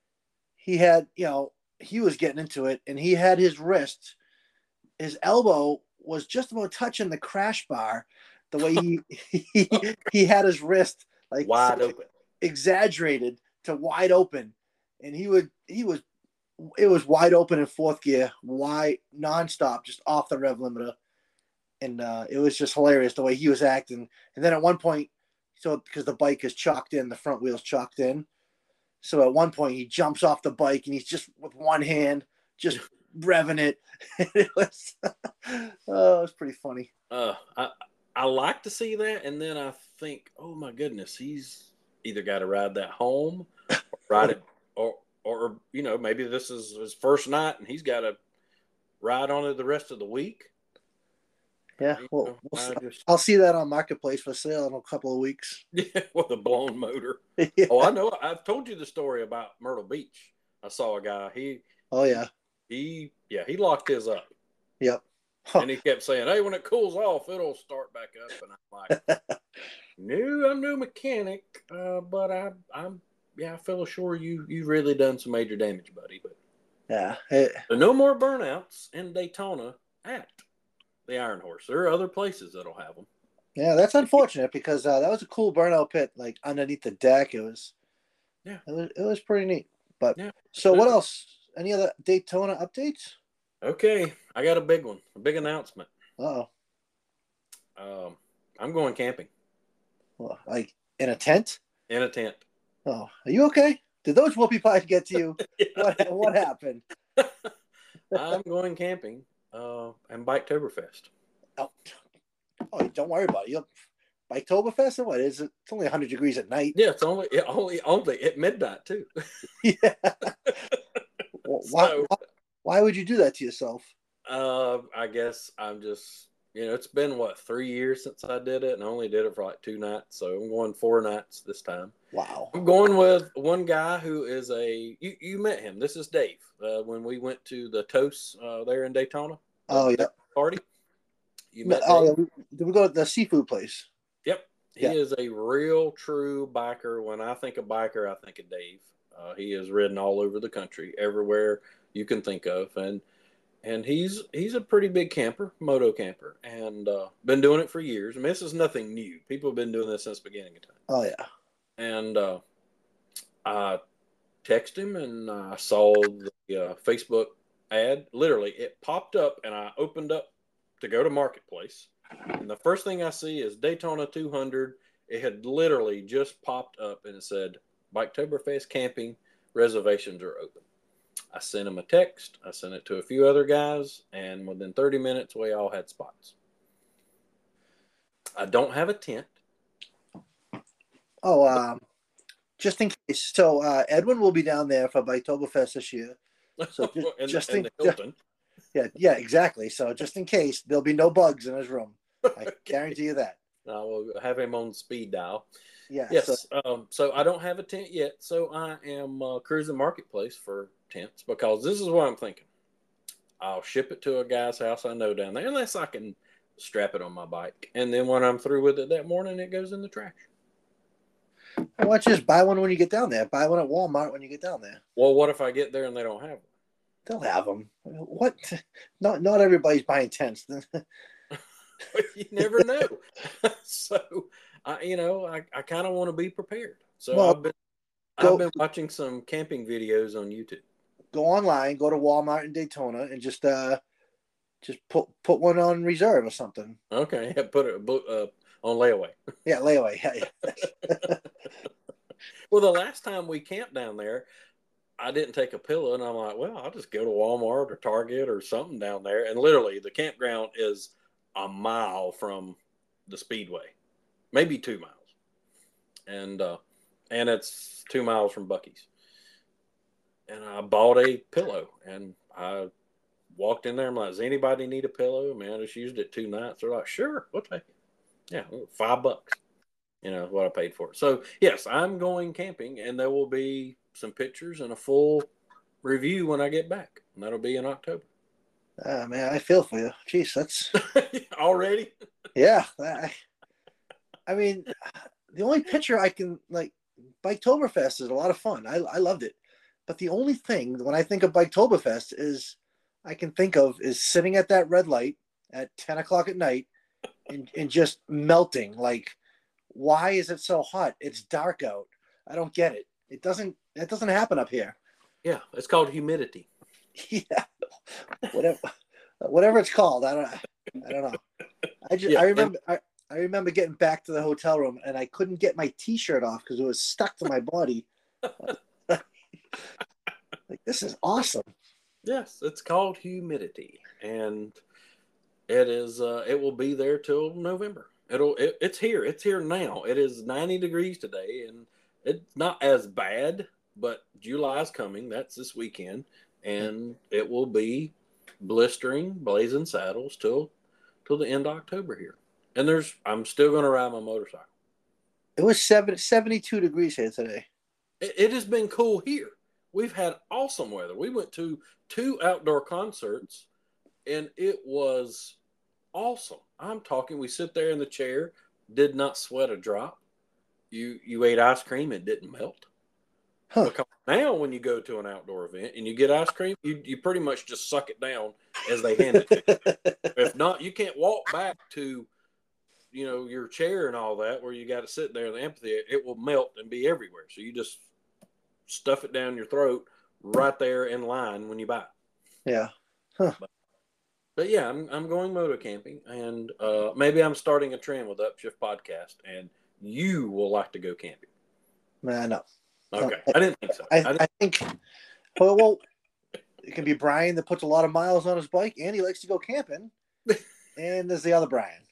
he had you know he was getting into it, and he had his wrist, his elbow was just about touching the crash bar. The way he he, he had his wrist like wide so open, exaggerated to wide open, and he would he was it was wide open in fourth gear, wide nonstop, just off the rev limiter, and uh, it was just hilarious the way he was acting. And then at one point, so because the bike is chalked in, the front wheel's chalked in, so at one point he jumps off the bike and he's just with one hand just revving it. it was oh, it was pretty funny. Uh, I. I like to see that, and then I think, oh my goodness, he's either got to ride that home, or ride it, or or you know maybe this is his first night, and he's got to ride on it the rest of the week. Yeah, well, we'll just, I'll see that on Marketplace for sale in a couple of weeks. Yeah, with a blown motor. Yeah. Oh, I know. I've told you the story about Myrtle Beach. I saw a guy. He. Oh yeah. He yeah he locked his up. Yep. Huh. And he kept saying, hey, when it cools off, it'll start back up. And I'm like, no, I'm no mechanic, uh, but I, I'm, yeah, I feel sure you, you've really done some major damage, buddy. But yeah, it, so no more burnouts in Daytona at the Iron Horse. There are other places that'll have them. Yeah, that's unfortunate because uh, that was a cool burnout pit, like underneath the deck. It was, yeah, it was, it was pretty neat. But yeah. So what else? Any other Daytona updates? Okay, I got a big one, a big announcement. Uh-oh. Um, I'm going camping Well, like in a tent? in a tent. Oh, are you okay? Did those whoopie pies get to you? Yeah. What what happened? I'm going camping uh, and Biketoberfest. Oh, oh, don't worry about it. You'll, Biketoberfest or what is it? It's only one hundred degrees at night. Yeah, it's only it only only at midnight too. Yeah. Well, why, So, why why would you do that to yourself? uh, I guess I'm just you know it's been what three years since I did it, and I only did it for like two nights. So I'm going four nights this time. Wow. I'm going with one guy who is a you, you met him. This is Dave. Uh, when we went to the Toast uh, there in Daytona, Oh the yeah. party. You met Oh Dave? yeah. We, did we go to the seafood place? Yep. He Yeah. is a real true biker. When I think of biker, I think of Dave. Uh, he has ridden all over the country, everywhere you can think of, and and he's he's a pretty big camper, moto camper, and uh, been doing it for years. I mean, this is nothing new. People have been doing this since the beginning of time. Oh yeah. And uh, I texted him, and I saw the uh, Facebook ad. Literally, it popped up, and I opened up to go to Marketplace. And the first thing I see is Daytona two hundred. It had literally just popped up, and it said, Biketoberfest camping reservations are open. I sent him a text. I sent it to a few other guys, and within thirty minutes, we all had spots. I don't have a tent. Oh, um, just in case. So uh, Edwin will be down there for Biketoberfest this year. So just, and, just and in, the Hilton. Yeah, yeah, exactly. So just in case, there'll be no bugs in his room. I guarantee you that. I will have him on speed dial. Yeah. Yes. So, um, so I don't have a tent yet. So I am uh, cruising Marketplace for tents because this is what I'm thinking. I'll ship it to a guy's house I know down there, unless I can strap it on my bike. And then when I'm through with it that morning, it goes in the trash. why don't you just buy one when you get down there? Buy one at Walmart when you get down there. Well, what if I get there and they don't have one? They'll have them. What? Not not everybody's buying tents. You never know. So, I, you know, I, I kind of want to be prepared. So Well, I've been go- I've been watching some camping videos on YouTube. Go online, go to Walmart in Daytona, and just uh, just put put one on reserve or something. Okay, put it uh, on layaway. Yeah, layaway. Yeah, yeah. Well, the last time we camped down there, I didn't take a pillow, and I'm like, well, I'll just go to Walmart or Target or something down there. And literally, the campground is a mile from the Speedway, maybe two miles, and uh, and it's two miles from Buc-ee's. And I bought a pillow, and I walked in there. I'm like, does anybody need a pillow? Man, I just used it two nights. They're like, sure, we'll take it. Yeah, five bucks. You know what I paid for it. So yes, I'm going camping, and there will be some pictures and a full review when I get back, and that'll be in October. Ah, man, I feel for you. Jeez, that's already. Yeah, I, I mean, the only picture I can like Biketoberfest is a lot of fun. I I loved it, but the only thing when I think of Biketoberfest is I can think of is sitting at that red light at ten o'clock at night and and just melting. Like, why is it so hot? It's dark out. I don't get it. It doesn't. It doesn't happen up here. Yeah, it's called humidity. Yeah, whatever, whatever it's called. I don't. I don't know. I just. Yeah, I remember. I, I remember getting back to the hotel room and I couldn't get my T-shirt off because it was stuck to my body. Like, this is awesome. Yes, it's called humidity, and it is. Uh, it will be there till November. It'll. It, it's here. It's here now. It is ninety degrees today, and it's not as bad. But July's coming. That's this weekend, and it will be blistering, blazing saddles till till the end of October here. And there's. I'm still going to ride my motorcycle. It was seven, seventy-two degrees here today. It, it has been cool here. We've had awesome weather. We went to two outdoor concerts, and it was awesome. I'm talking. We sit there in the chair, did not sweat a drop. You you ate ice cream, it didn't melt. Huh. Because now when you go to an outdoor event and you get ice cream, you, you pretty much just suck it down as they hand it to you. If not, you can't walk back to, you know, your chair and all that where you got to sit there in the amphitheater. It will melt and be everywhere. So you just stuff it down your throat right there in line when you buy it. Yeah. Huh. But, but yeah, I'm I'm going moto camping, and uh, maybe I'm starting a trend with Upshift Podcast, and you will like to go camping. Nah, no. Okay, no. I didn't think so. I, I, I think, well, well, it can be Brian that puts a lot of miles on his bike, and he likes to go camping. And there's the other Brian.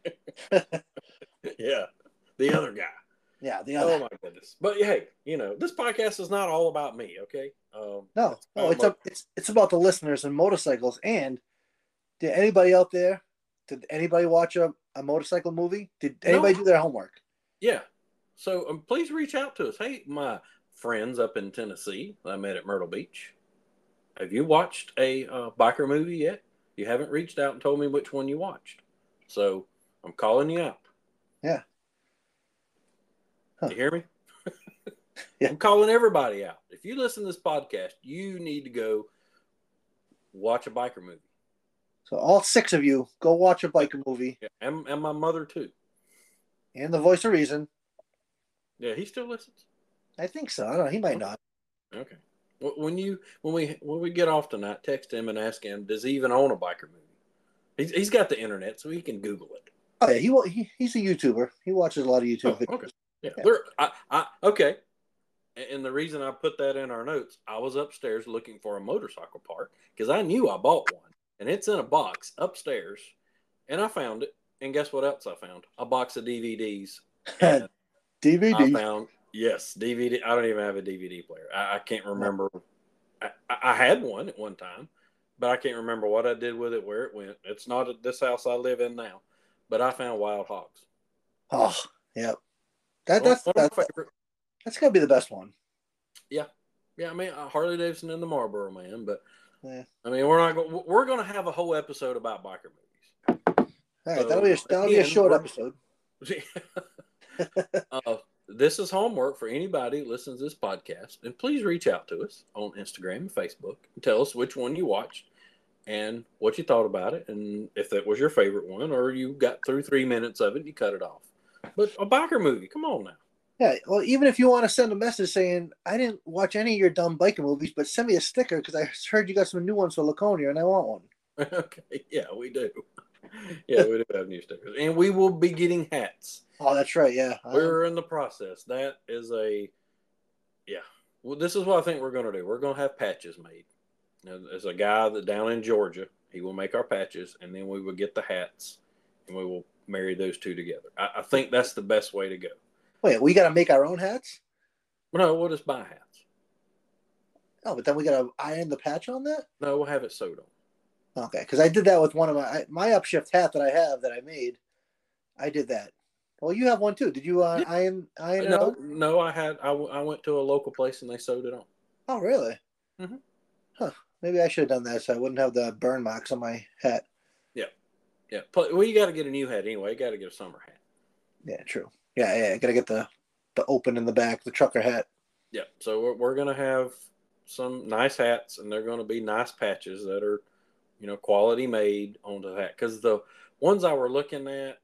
Yeah, the other guy. Yeah, the other. Oh my goodness! But hey, you know this podcast is not all about me. Okay. Um, no, it's no, it's mo- a, it's it's about the listeners and motorcycles. And did anybody out there? Did anybody watch a, a motorcycle movie? Did anybody no, do their homework? yeah. So um, please reach out to us. Hey, my friends up in Tennessee that I met at Myrtle Beach. Have you watched a uh, biker movie yet? You haven't reached out and told me which one you watched. So I'm calling you out. Yeah. Huh. You hear me? Yeah. I'm calling everybody out. If you listen to this podcast, you need to go watch a biker movie. So all six of you go watch a biker movie. Yeah, and, and my mother too. And the voice of reason. Yeah, he still listens. I think so. I don't know. He might not. Okay. When you when we when we get off tonight, text him and ask him, does he even own a biker movie? He's he's got the internet, so he can Google it. Oh yeah, he, he he's a YouTuber. He watches a lot of YouTube oh, videos. Okay. Yeah. yeah. There, I, I, okay. And the reason I put that in our notes, I was upstairs looking for a motorcycle part because I knew I bought one, and it's in a box upstairs, and I found it. And guess what else I found? A box of D V Ds. D V D. I found yes, D V D. I don't even have a D V D player. I, I can't remember. I, I had one at one time, but I can't remember what I did with it, where it went. It's not at this house I live in now, but I found Wild Hogs. Oh, yeah. That Well, that's one that's, of my favorite. that's gonna be the best one. Yeah, yeah. I mean, uh, Harley Davidson and the Marlboro Man, but Yeah. I mean, we're not go- we're going to have a whole episode about biker movies. All right, So, that'll be a, that'll be a again, short we're- episode. uh, this is homework for anybody who listens to this podcast, and please reach out to us on Instagram and Facebook and tell us which one you watched and what you thought about it, and if that was your favorite one, or you got through three minutes of it and you cut it off. But a biker movie, come on now. Yeah, well, even if you want to send a message saying, I didn't watch any of your dumb biker movies, but send me a sticker because I heard you got some new ones for Laconia and I want one. Okay, yeah, we do. Yeah, we do have new stickers. And we will be getting hats. Oh, that's right, yeah. We're in the process. That is a, yeah. Well, this is what I think we're going to do. We're going to have patches made. Now, there's a guy that down in Georgia, he will make our patches, and then we will get the hats, and we will marry those two together. I, I think that's the best way to go. Wait, we got to make our own hats? No, we'll just buy hats. Oh, but then we got to iron the patch on that? No, we'll have it sewed on. Okay, because I did that with one of my my upshift hat that I have that I made. I did that. Well, you have one too. Did you uh, Yeah. iron iron no, it on? No, I had. I, I went to a local place and they sewed it on. Oh, really? Mm-hmm. Huh. Maybe I should have done that so I wouldn't have the burn marks on my hat. Yeah, yeah. Well, you got to get a new hat anyway. You got to get a summer hat. Yeah, true. Yeah, yeah. I gotta get the the open in the back, the trucker hat. Yeah. So we're we're gonna have some nice hats, and they're gonna be nice patches that are, you know, quality made onto the hat. Because the ones I were looking at,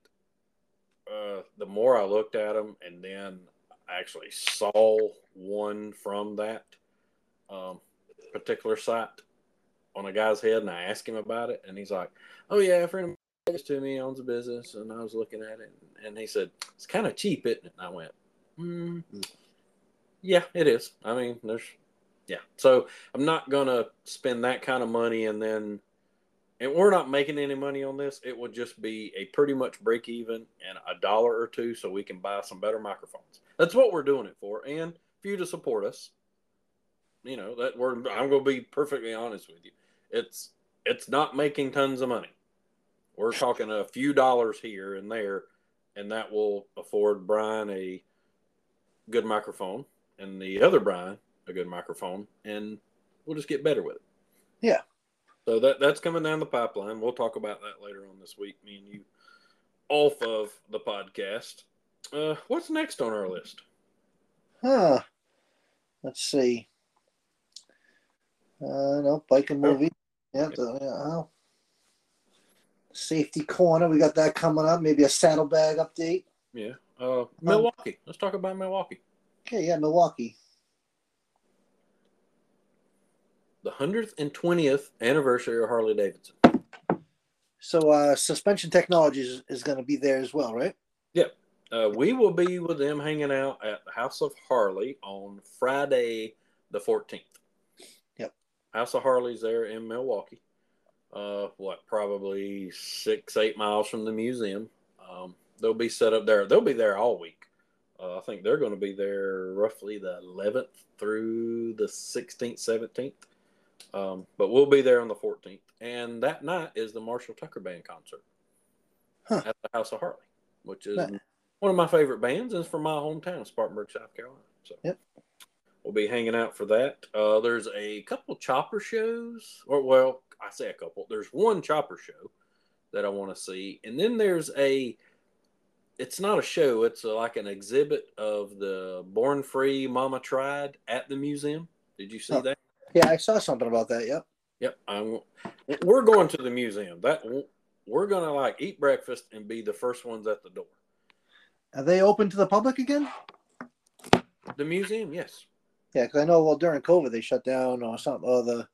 uh, the more I looked at them, and then I actually saw one from that um, particular site on a guy's head, and I asked him about it, and he's like, "Oh yeah, a friend of mine gave this to me, owns a business," and I was looking at it, and he said, "It's kind of cheap, isn't it?" And I went, mm, "Yeah, it is. I mean, there's, yeah." So I'm not gonna spend that kind of money, and then, and we're not making any money on this. It would just be a pretty much break even and a dollar or two, so we can buy some better microphones. That's what we're doing it for, and for you to support us. You know that we're. I'm gonna be perfectly honest with you. It's it's not making tons of money. We're talking a few dollars here and there, and that will afford Brian a good microphone, and the other Brian a good microphone, and we'll just get better with it. Yeah. So that that's coming down the pipeline. We'll talk about that later on this week, me and you, off of the podcast. Uh, what's next on our list? Huh. Let's see. Uh, no, biking movie. Yeah, the, yeah, oh. Safety corner. We got that coming up. Maybe a saddlebag update. Yeah. Uh, Milwaukee. Let's talk about Milwaukee. Okay, yeah, Milwaukee. The hundredth and twentieth anniversary of Harley Davidson. So uh, Suspension Technologies is, is going to be there as well, right? Yep. Uh, we will be with them hanging out at the House of Harley on Friday the fourteenth. Yep. House of Harley's there in Milwaukee. Uh, what, probably six, eight miles from the museum. Um, they'll be set up there. They'll be there all week. Uh, I think they're going to be there roughly the eleventh through the sixteenth, seventeenth. Um, but we'll be there on the fourteenth. And that night is the Marshall Tucker Band concert huh. at the House of Harley, which is Right. one of my favorite bands, and it's from my hometown, Spartanburg, South Carolina. So yep. we'll be hanging out for that. Uh, there's a couple chopper shows, or well, I say a couple. There's one chopper show that I want to see, and then there's a. It's not a show; it's a, like an exhibit of the Born Free Mama Tried at the museum. Did you see oh. that? Yeah, I saw something about that. Yep. Yep. I'm, we're going to the museum. That we're gonna like eat breakfast and be the first ones at the door. Are they open to the public again? The museum, yes. Yeah, because I know well during COVID they shut down or something. Or the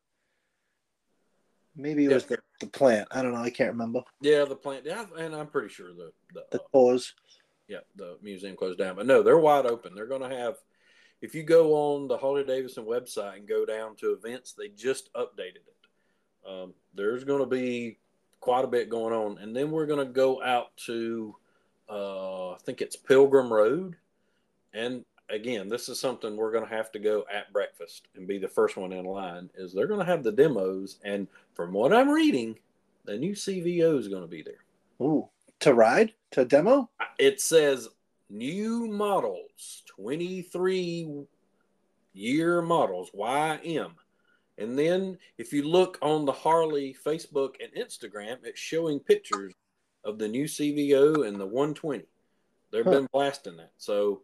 maybe it yeah. was the, the plant. I don't know. I can't remember. Yeah, the plant. Yeah, and I'm pretty sure the the, the uh, tours. Yeah, the museum closed down, but no, they're wide open. They're going to have. If you go on the Harley Davidson website and go down to events, they just updated it. Um, there's going to be quite a bit going on, and then we're going to go out to. Uh, I think it's Pilgrim Road, and again, this is something we're going to have to go at breakfast and be the first one in line. Is they're going to have the demos, and from what I'm reading, the new C V O is going to be there. Ooh, to ride to demo. It says new models, twenty-three year models, Y M. And then if you look on the Harley Facebook and Instagram, it's showing pictures of the new C V O and the one twenty. They've huh. been blasting that. So,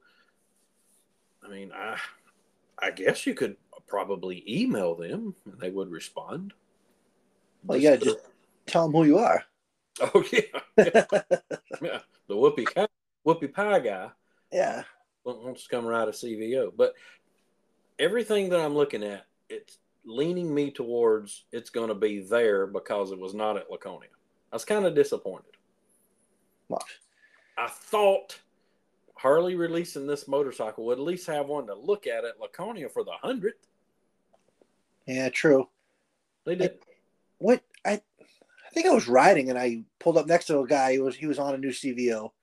I mean, I I guess you could probably email them and they would respond. Well, yeah, just tell them who you are. Oh, yeah. yeah. yeah. The whoopie, whoopie pie guy. Yeah. Wants to come ride a C V O. But everything that I'm looking at, it's leaning me towards it's going to be there because it was not at Laconia. I was kind of disappointed. What? I thought Harley releasing this motorcycle would at least have one to look at at Laconia for the hundredth. Yeah, true. They did. I, what I I think I was riding and I pulled up next to a guy. He was he was on a new C V O.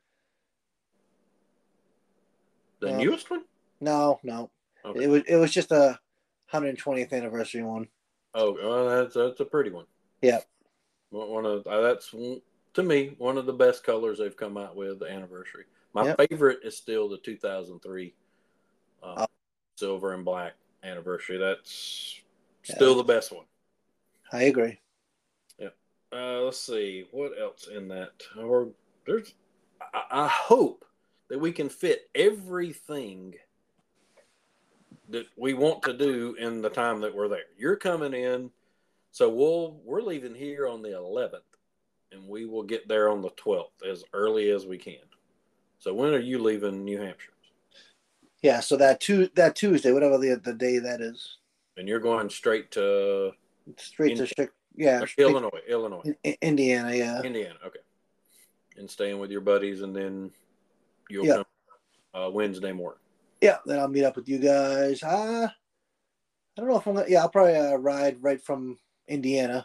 The uh, newest one? No, no. Okay. It was it was just a one hundred twentieth anniversary one. Oh, well, that's that's a pretty one. Yeah. One of uh, that's to me one of the best colors they've come out with. The anniversary. My yep. favorite is still the two thousand three uh, oh. silver and black anniversary. That's yeah. still the best one. I agree. Yeah. Uh, let's see what else in that. Or there's. I, I hope that we can fit everything that we want to do in the time that we're there. You're coming in, so we'll we're leaving here on the eleventh, and we will get there on the twelfth as early as we can. So when are you leaving New Hampshire? Yeah, so that tu- that Tuesday, whatever the the day that is. And you're going straight to straight Indiana. to yeah, Illinois, Illinois, in, Indiana, yeah, Indiana. Okay, and staying with your buddies, and then you'll yeah. come uh, Wednesday morning. Yeah, then I'll meet up with you guys. Uh, I don't know if I'm gonna. Yeah, I'll probably uh, ride right from Indiana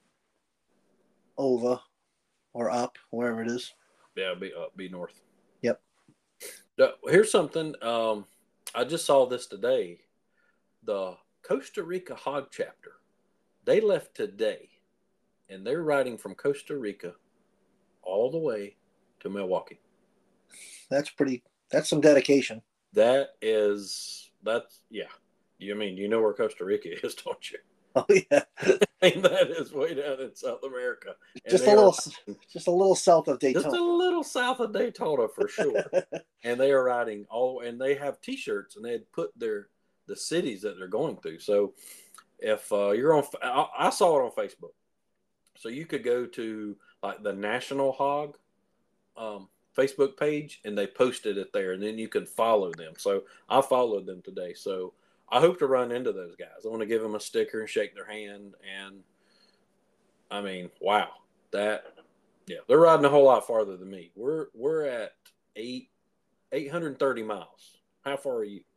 over or up, wherever it is. Yeah, be up, be north. Yep. Uh, here's something. Um, I just saw this today. The Costa Rica Hog Chapter, they left today, and they're riding from Costa Rica all the way to Milwaukee. That's pretty. That's some dedication. That is, that's, yeah. You mean, you know where Costa Rica is, don't you? Oh, yeah. And that is way down in South America. And just a little, riding, just a little south of Daytona. Just a little south of Daytona for sure. And they are riding all, and they have T-shirts, and they had put their the cities that they're going through. So if uh, you're on, I, I saw it on Facebook. So you could go to like the National Hog um, Facebook page, and they posted it there, and then you can follow them. So I followed them today. So I hope to run into those guys. I want to give them a sticker and shake their hand. And I mean, wow, that Yeah, they're riding a whole lot farther than me. We're we're at eight eight hundred thirty miles. How far are you?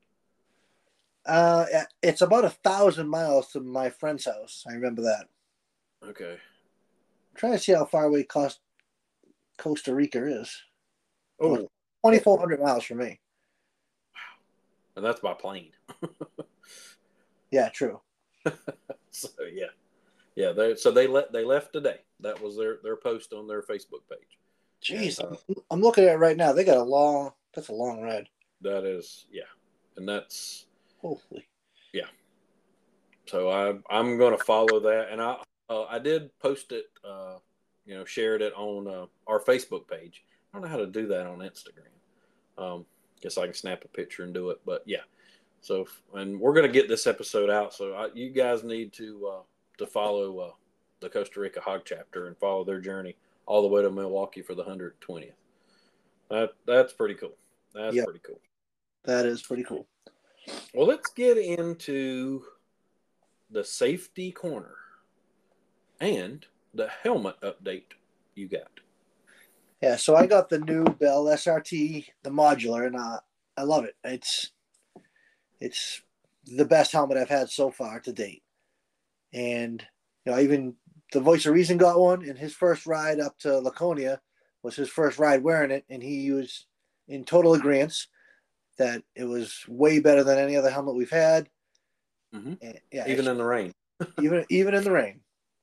Uh, it's about a thousand miles to my friend's house. I remember that. Okay. I'm trying to see how far away Cost, Costa Rica is. Oh, Oh, twenty-four hundred miles from me. and that's by plane. Yeah, true. So yeah, yeah. They so they let they left today. That was their their post on their Facebook page. Jeez, And, uh, I'm, I'm looking at it right now. They got a long. That's a long ride. that is yeah, and that's Holy. yeah. So I I'm gonna follow that, and I uh, I did post it, uh, you know, shared it on uh, our Facebook page. I don't know how to do that on Instagram. Um, guess I can snap a picture and do it, but yeah. So and we're gonna get this episode out, so I, you guys need to uh, to follow uh, the Costa Rica Hog Chapter and follow their journey all the way to Milwaukee for the one hundred twentieth. That that's pretty cool. That's Yep. pretty cool. That is pretty cool. Well, let's get into the safety corner and the helmet update you got. Yeah, so I got the new Bell S R T, the modular, and uh, I love it. It's it's the best helmet I've had so far to date. And you know, even the Voice of Reason got one, and his first ride up to Laconia was his first ride wearing it, and he was in total agreement that it was way better than any other helmet we've had. Mm-hmm. And, yeah, even in the rain. even even in the rain.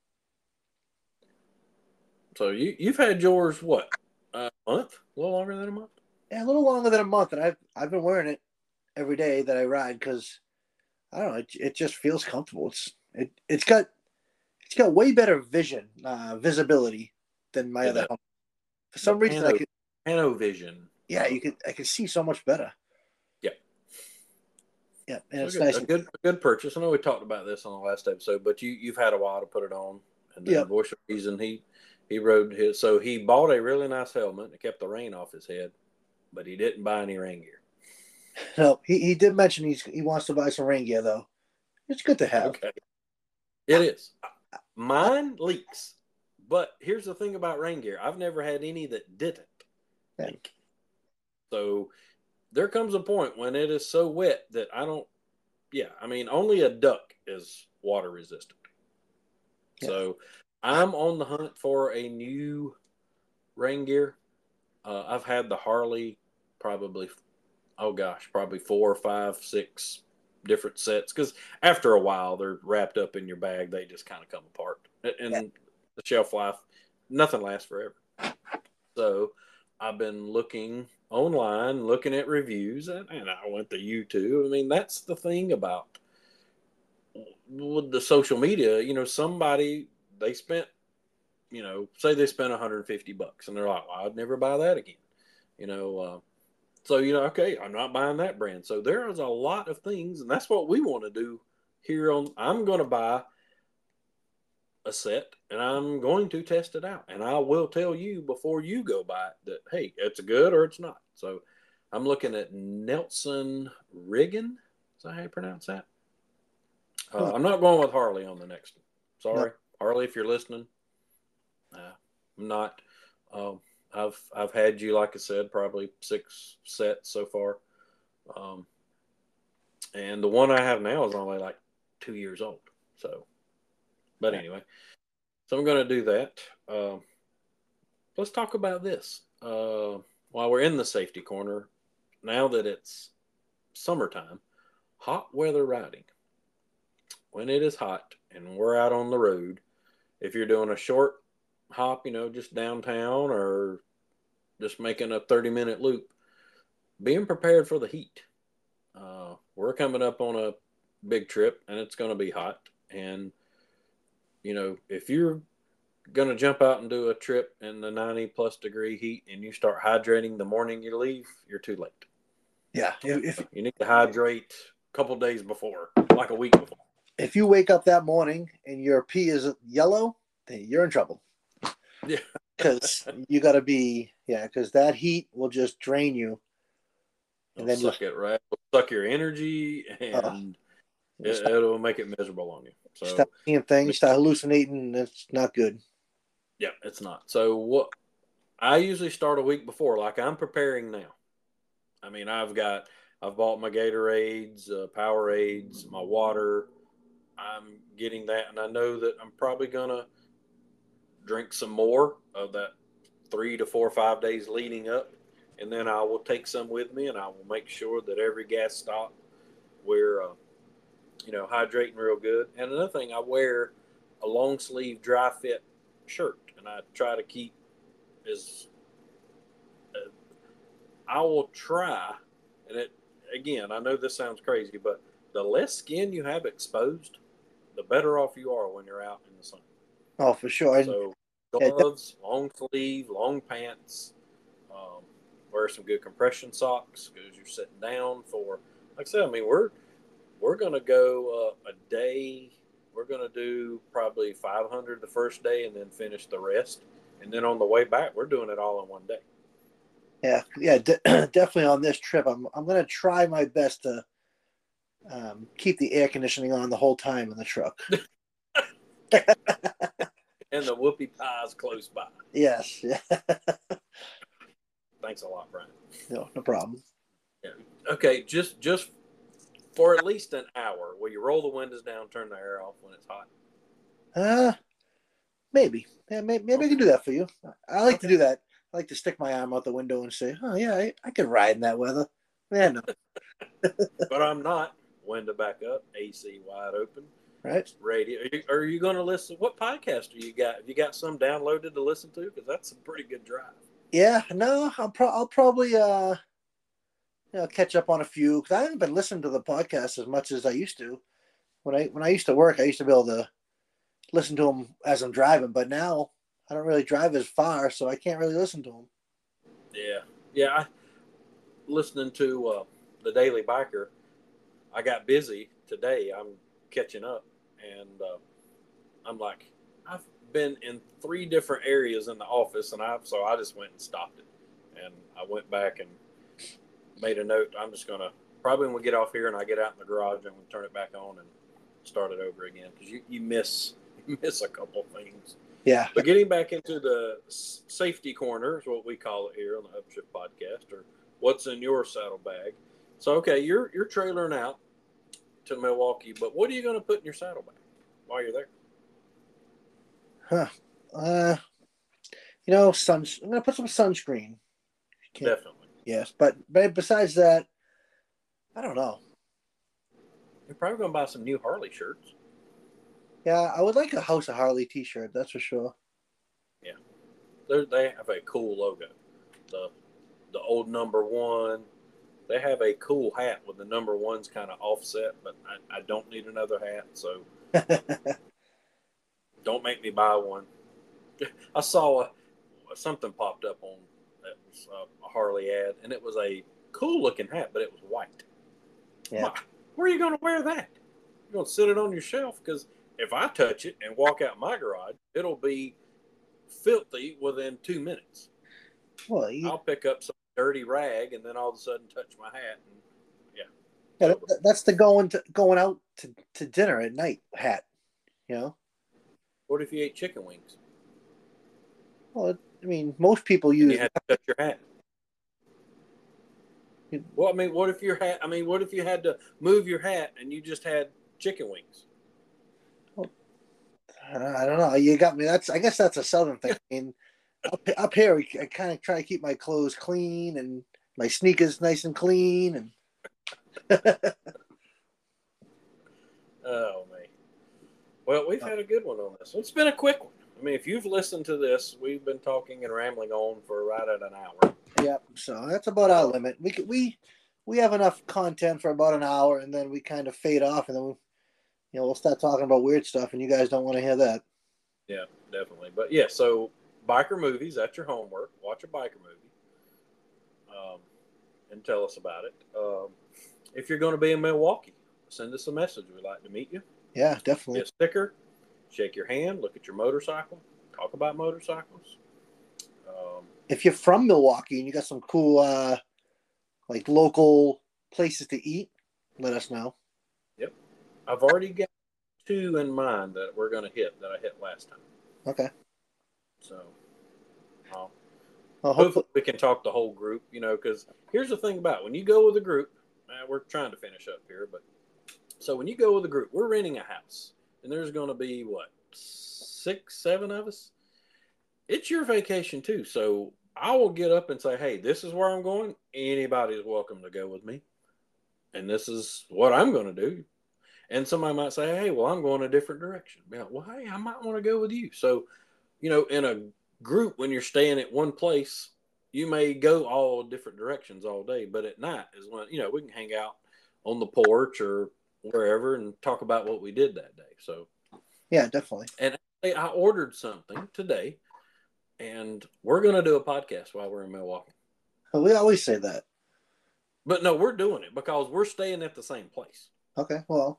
So you you've had yours what, a month? A little longer than a month? Yeah, a little longer than a month, and I've I've been wearing it every day that I ride because I don't know, it, it just feels comfortable. It's it it's got it's got way better vision, uh, visibility than my Yeah, other the, helmet. For some the reason, Pano, I could Panovision. yeah, you could I can see so much better. Yeah, yeah, and so it's a good, nice. a good a good purchase. I know we talked about this on the last episode, but you you've had a while to put it on, and then Yep. Voice of Reason he he rode his. So he bought a really nice helmet and kept the rain off his head, but he didn't buy any rain gear. No, he, he did mention he's he wants to buy some rain gear though. It's good to have. Okay, it is. Mine leaks, but here's the thing about rain gear: I've never had any that didn't Yeah. leak. So there comes a point when it is so wet that I don't. Yeah, I mean, only a duck is water resistant. Yeah. So I'm on the hunt for a new rain gear. Uh, I've had the Harley probably, oh gosh, probably four or five, six different sets. Because after a while, they're wrapped up in your bag. They just kind of come apart. And yeah. The shelf life, nothing lasts forever. So I've been looking online, looking at reviews, and, and I went to YouTube. I mean, that's the thing about with the social media. You know, somebody, they spent, you know, say they spent one hundred fifty bucks, and they're like, well, I'd never buy that again. You know, uh, so, you know, okay, I'm not buying that brand. So there is a lot of things, and that's what we want to do here on, I'm going to buy a set, and I'm going to test it out. And I will tell you before you go buy it that, hey, it's good or it's not. So I'm looking at Nelson Riggin. Is that how you pronounce that? Uh, I'm not going with Harley on the next one. Sorry. No. Harley, if you're listening. Uh, I'm not. Um, I've I've had you, like I said, probably six sets so far. Um, and the one I have now is only like two years old. So, but anyway, so I'm going to do that. Um, let's talk about this. Uh, while we're in the safety corner, now that it's summertime, hot weather riding. When it is hot and we're out on the road, if you're doing a short hop, you know, just downtown or just making a thirty minute loop, being prepared for the heat. Uh, we're coming up on a big trip and it's going to be hot. And, you know, if you're going to jump out and do a trip in the ninety plus degree heat and you start hydrating the morning you leave, you're too late. Yeah. If, if you need to hydrate a couple days before, like a week before. If you wake up that morning and your pee is yellow, then you're in trouble. Yeah. Because you got to be, yeah, because that heat will just drain you. And then suck it, right? It'll suck your energy and uh, it, start, it'll make it miserable on you. So start seeing things, start hallucinating. That's not good. Yeah, it's not. So what I usually start a week before, like I'm preparing now. I mean, I've got I've bought my Gatorades, uh, Powerades, my water. I'm getting that, and I know that I'm probably gonna drink some more of that three to four or five days leading up, and then I will take some with me, and I will make sure that every gas stop we're uh, you know hydrating real good. And another thing, I wear a long sleeve dry fit shirt, and I try to keep as uh, I will try, and it again, I know this sounds crazy, but the less skin you have exposed, the better off you are when you're out in the sun. Oh, for sure. And So yeah, gloves, long sleeve, long pants. Um, wear some good compression socks because you're sitting down for. Like I said, I mean we're we're gonna go uh, a day. We're gonna do probably five hundred the first day and then finish the rest. And then on the way back, we're doing it all in one day. yeah, yeah, de- definitely on this trip, I'm I'm gonna try my best to um, keep the air conditioning on the whole time in the truck. And the whoopie pies close by. Yes, yeah. Thanks a lot, Brian. No, no problem. Yeah. Okay, just just for at least an hour, will you roll the windows down, turn the air off when it's hot? Uh, maybe. Yeah, maybe, maybe I Okay. can do that for you. I like Okay. to do that. I like to stick my arm out the window and say, "Oh yeah, I, I could ride in that weather." Yeah, no, But I'm not. Window back up, A C wide open, right? radio. Are you, are you going to listen? What podcast do you got? Have you got some downloaded to listen to? Because that's a pretty good drive. Yeah, no, I'll, pro- I'll probably uh, you know, catch up on a few because I haven't been listening to the podcast as much as I used to. When I when I used to work, I used to be able to listen to them as I'm driving, but now I don't really drive as far, so I can't really listen to them. Yeah, yeah. I, listening to uh, the Daily Biker, I got busy today. I'm catching up, and uh, I'm like, I've been in three different areas in the office, and I so I just went and stopped it, and I went back and made a note. I'm just gonna probably when we get off here and I get out in the garage, I'm gonna turn it back on and start it over again because you, you miss you miss a couple things. Yeah, But getting back into the safety corner is what we call it here on the Upshift podcast, or what's in your saddlebag. So okay, you're you're trailering out to Milwaukee, but what are you going to put in your saddlebag while you're there? huh? Uh, you know, sun. I'm gonna put some sunscreen. Can't, Definitely. yes, but but besides that, I don't know. You're probably going to buy some new Harley shirts. Yeah, I would like a House of Harley T-shirt. That's for sure. Yeah, They're, they have a cool logo. The the old number one. They have a cool hat with the number ones kind of offset, but I, I don't need another hat, so don't make me buy one. I saw a, something popped up on that was a Harley ad, and it was a cool looking hat, but it was white. Yeah, Where are you going to wear that? You're going to sit it on your shelf because if I touch it and walk out my garage, it'll be filthy within two minutes. well, you, I'll pick up some dirty rag and then all of a sudden touch my hat, and yeah, yeah, over. that, that's the going to going out to, to dinner at night hat. You know. What if you ate chicken wings Well, I mean, most people and you use. had to touch your hat? Well, I mean, what if your hat? I mean, what if you had to move your hat and you just had chicken wings? I don't know. You got me. That's. I guess that's a southern thing. I mean, up, up here, I kind of try to keep my clothes clean and my sneakers nice and clean. And Oh man. Well, we've had a good one on this. It's been a quick one. I mean, if you've listened to this, we've been talking and rambling on for right at an hour. yeah, so that's about our limit. We could, we we have enough content for about an hour, and then we kind of fade off, and then we, you know we'll start talking about weird stuff, and you guys don't want to hear that. Yeah, definitely. But yeah, so biker movies, that's your homework. Watch a biker movie um, and tell us about it. Um, if you're going to be in Milwaukee, send us a message. We'd like to meet you. Yeah, Get definitely. a sticker, shake your hand, look at your motorcycle, talk about motorcycles. Um, If you're from Milwaukee and you got some cool, uh, like local places to eat, let us know. yep. I've already got two in mind that we're going to hit that I hit last time. Okay. So, uh, Well, hopefully hopefully, we can talk the whole group, you know, because here's the thing about it. When you go with a group, uh, we're trying to finish up here, but so when you go with a group, we're renting a house, and there's going to be what six, seven of us. It's your vacation too, so I will get up and say, "Hey, this is where I'm going. Anybody's welcome to go with me, and this is what I'm going to do." And somebody might say, "Hey, well, I'm going a different direction." Be like, well, hey, I might want to go with you. So, you know, in a group, when you're staying at one place, you may go all different directions all day, but at night is when, you know, we can hang out on the porch or wherever and talk about what we did that day. So, yeah, definitely. and I ordered something today, and we're going to do a podcast while we're in Milwaukee. Well, we always say that. But no, we're doing it because we're staying at the same place. Okay, well,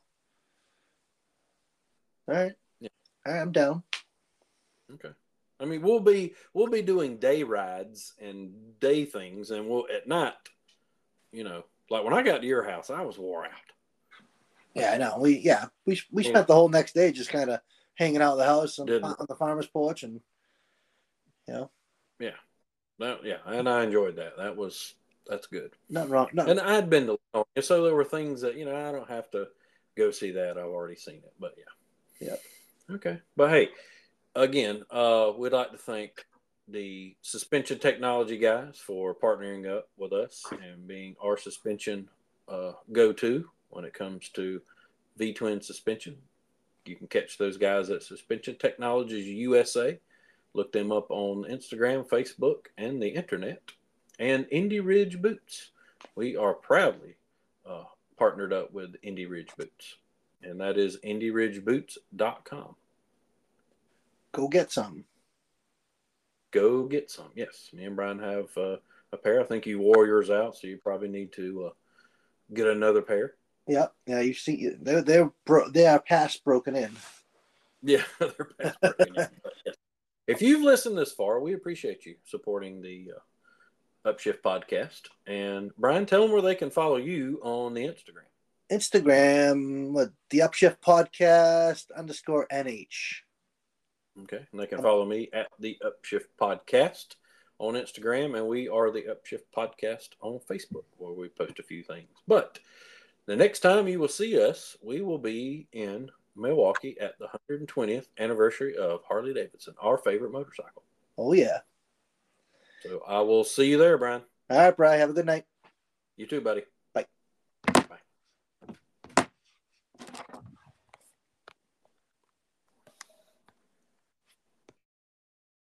all right. Yeah. All right, I'm down. Okay. I mean, we'll be we'll be doing day rides and day things, and we'll at night, you know, like when I got to your house, I was wore out. Yeah, I know. We yeah we we Yeah. spent the whole next day just kind of hanging out in the house and Didn't on the farmer's porch, and you know. Yeah, that, yeah, and I enjoyed that. That was that's good. Nothing wrong. No. And I'd been to Livonia, so there were things that you know I don't have to go see that. I've already seen it, but yeah. Yep. Okay, but hey, again, uh, we'd like to thank the suspension technology guys for partnering up with us and being our suspension uh, go-to when it comes to V-twin suspension. You can catch those guys at Suspension Technologies U S A. Look them up on Instagram, Facebook, and the internet. And Indy Ridge Boots. We are proudly uh, partnered up with Indy Ridge Boots, and that is indy ridge boots dot com. Go get some. Go get some. Yes, me and Brian have uh, a pair. I think you wore yours out, so you probably need to uh, get another pair. Yep. Yeah, you see, they're they're bro- they are past broken in. Yeah, they're past broken in. But yes. If you've listened this far, we appreciate you supporting the uh, Upshift podcast. And Brian, tell them where they can follow you on the Instagram. Instagram, what, the Upshift Podcast underscore N H. Okay, and they can follow me at the Upshift Podcast on Instagram, and we are the Upshift Podcast on Facebook, where we post a few things. But the next time you will see us, we will be in Milwaukee at the one hundred twentieth anniversary of Harley Davidson, our favorite motorcycle. Oh, yeah. So I will see you there, Brian. All right, Brian. Have a good night. You too, buddy.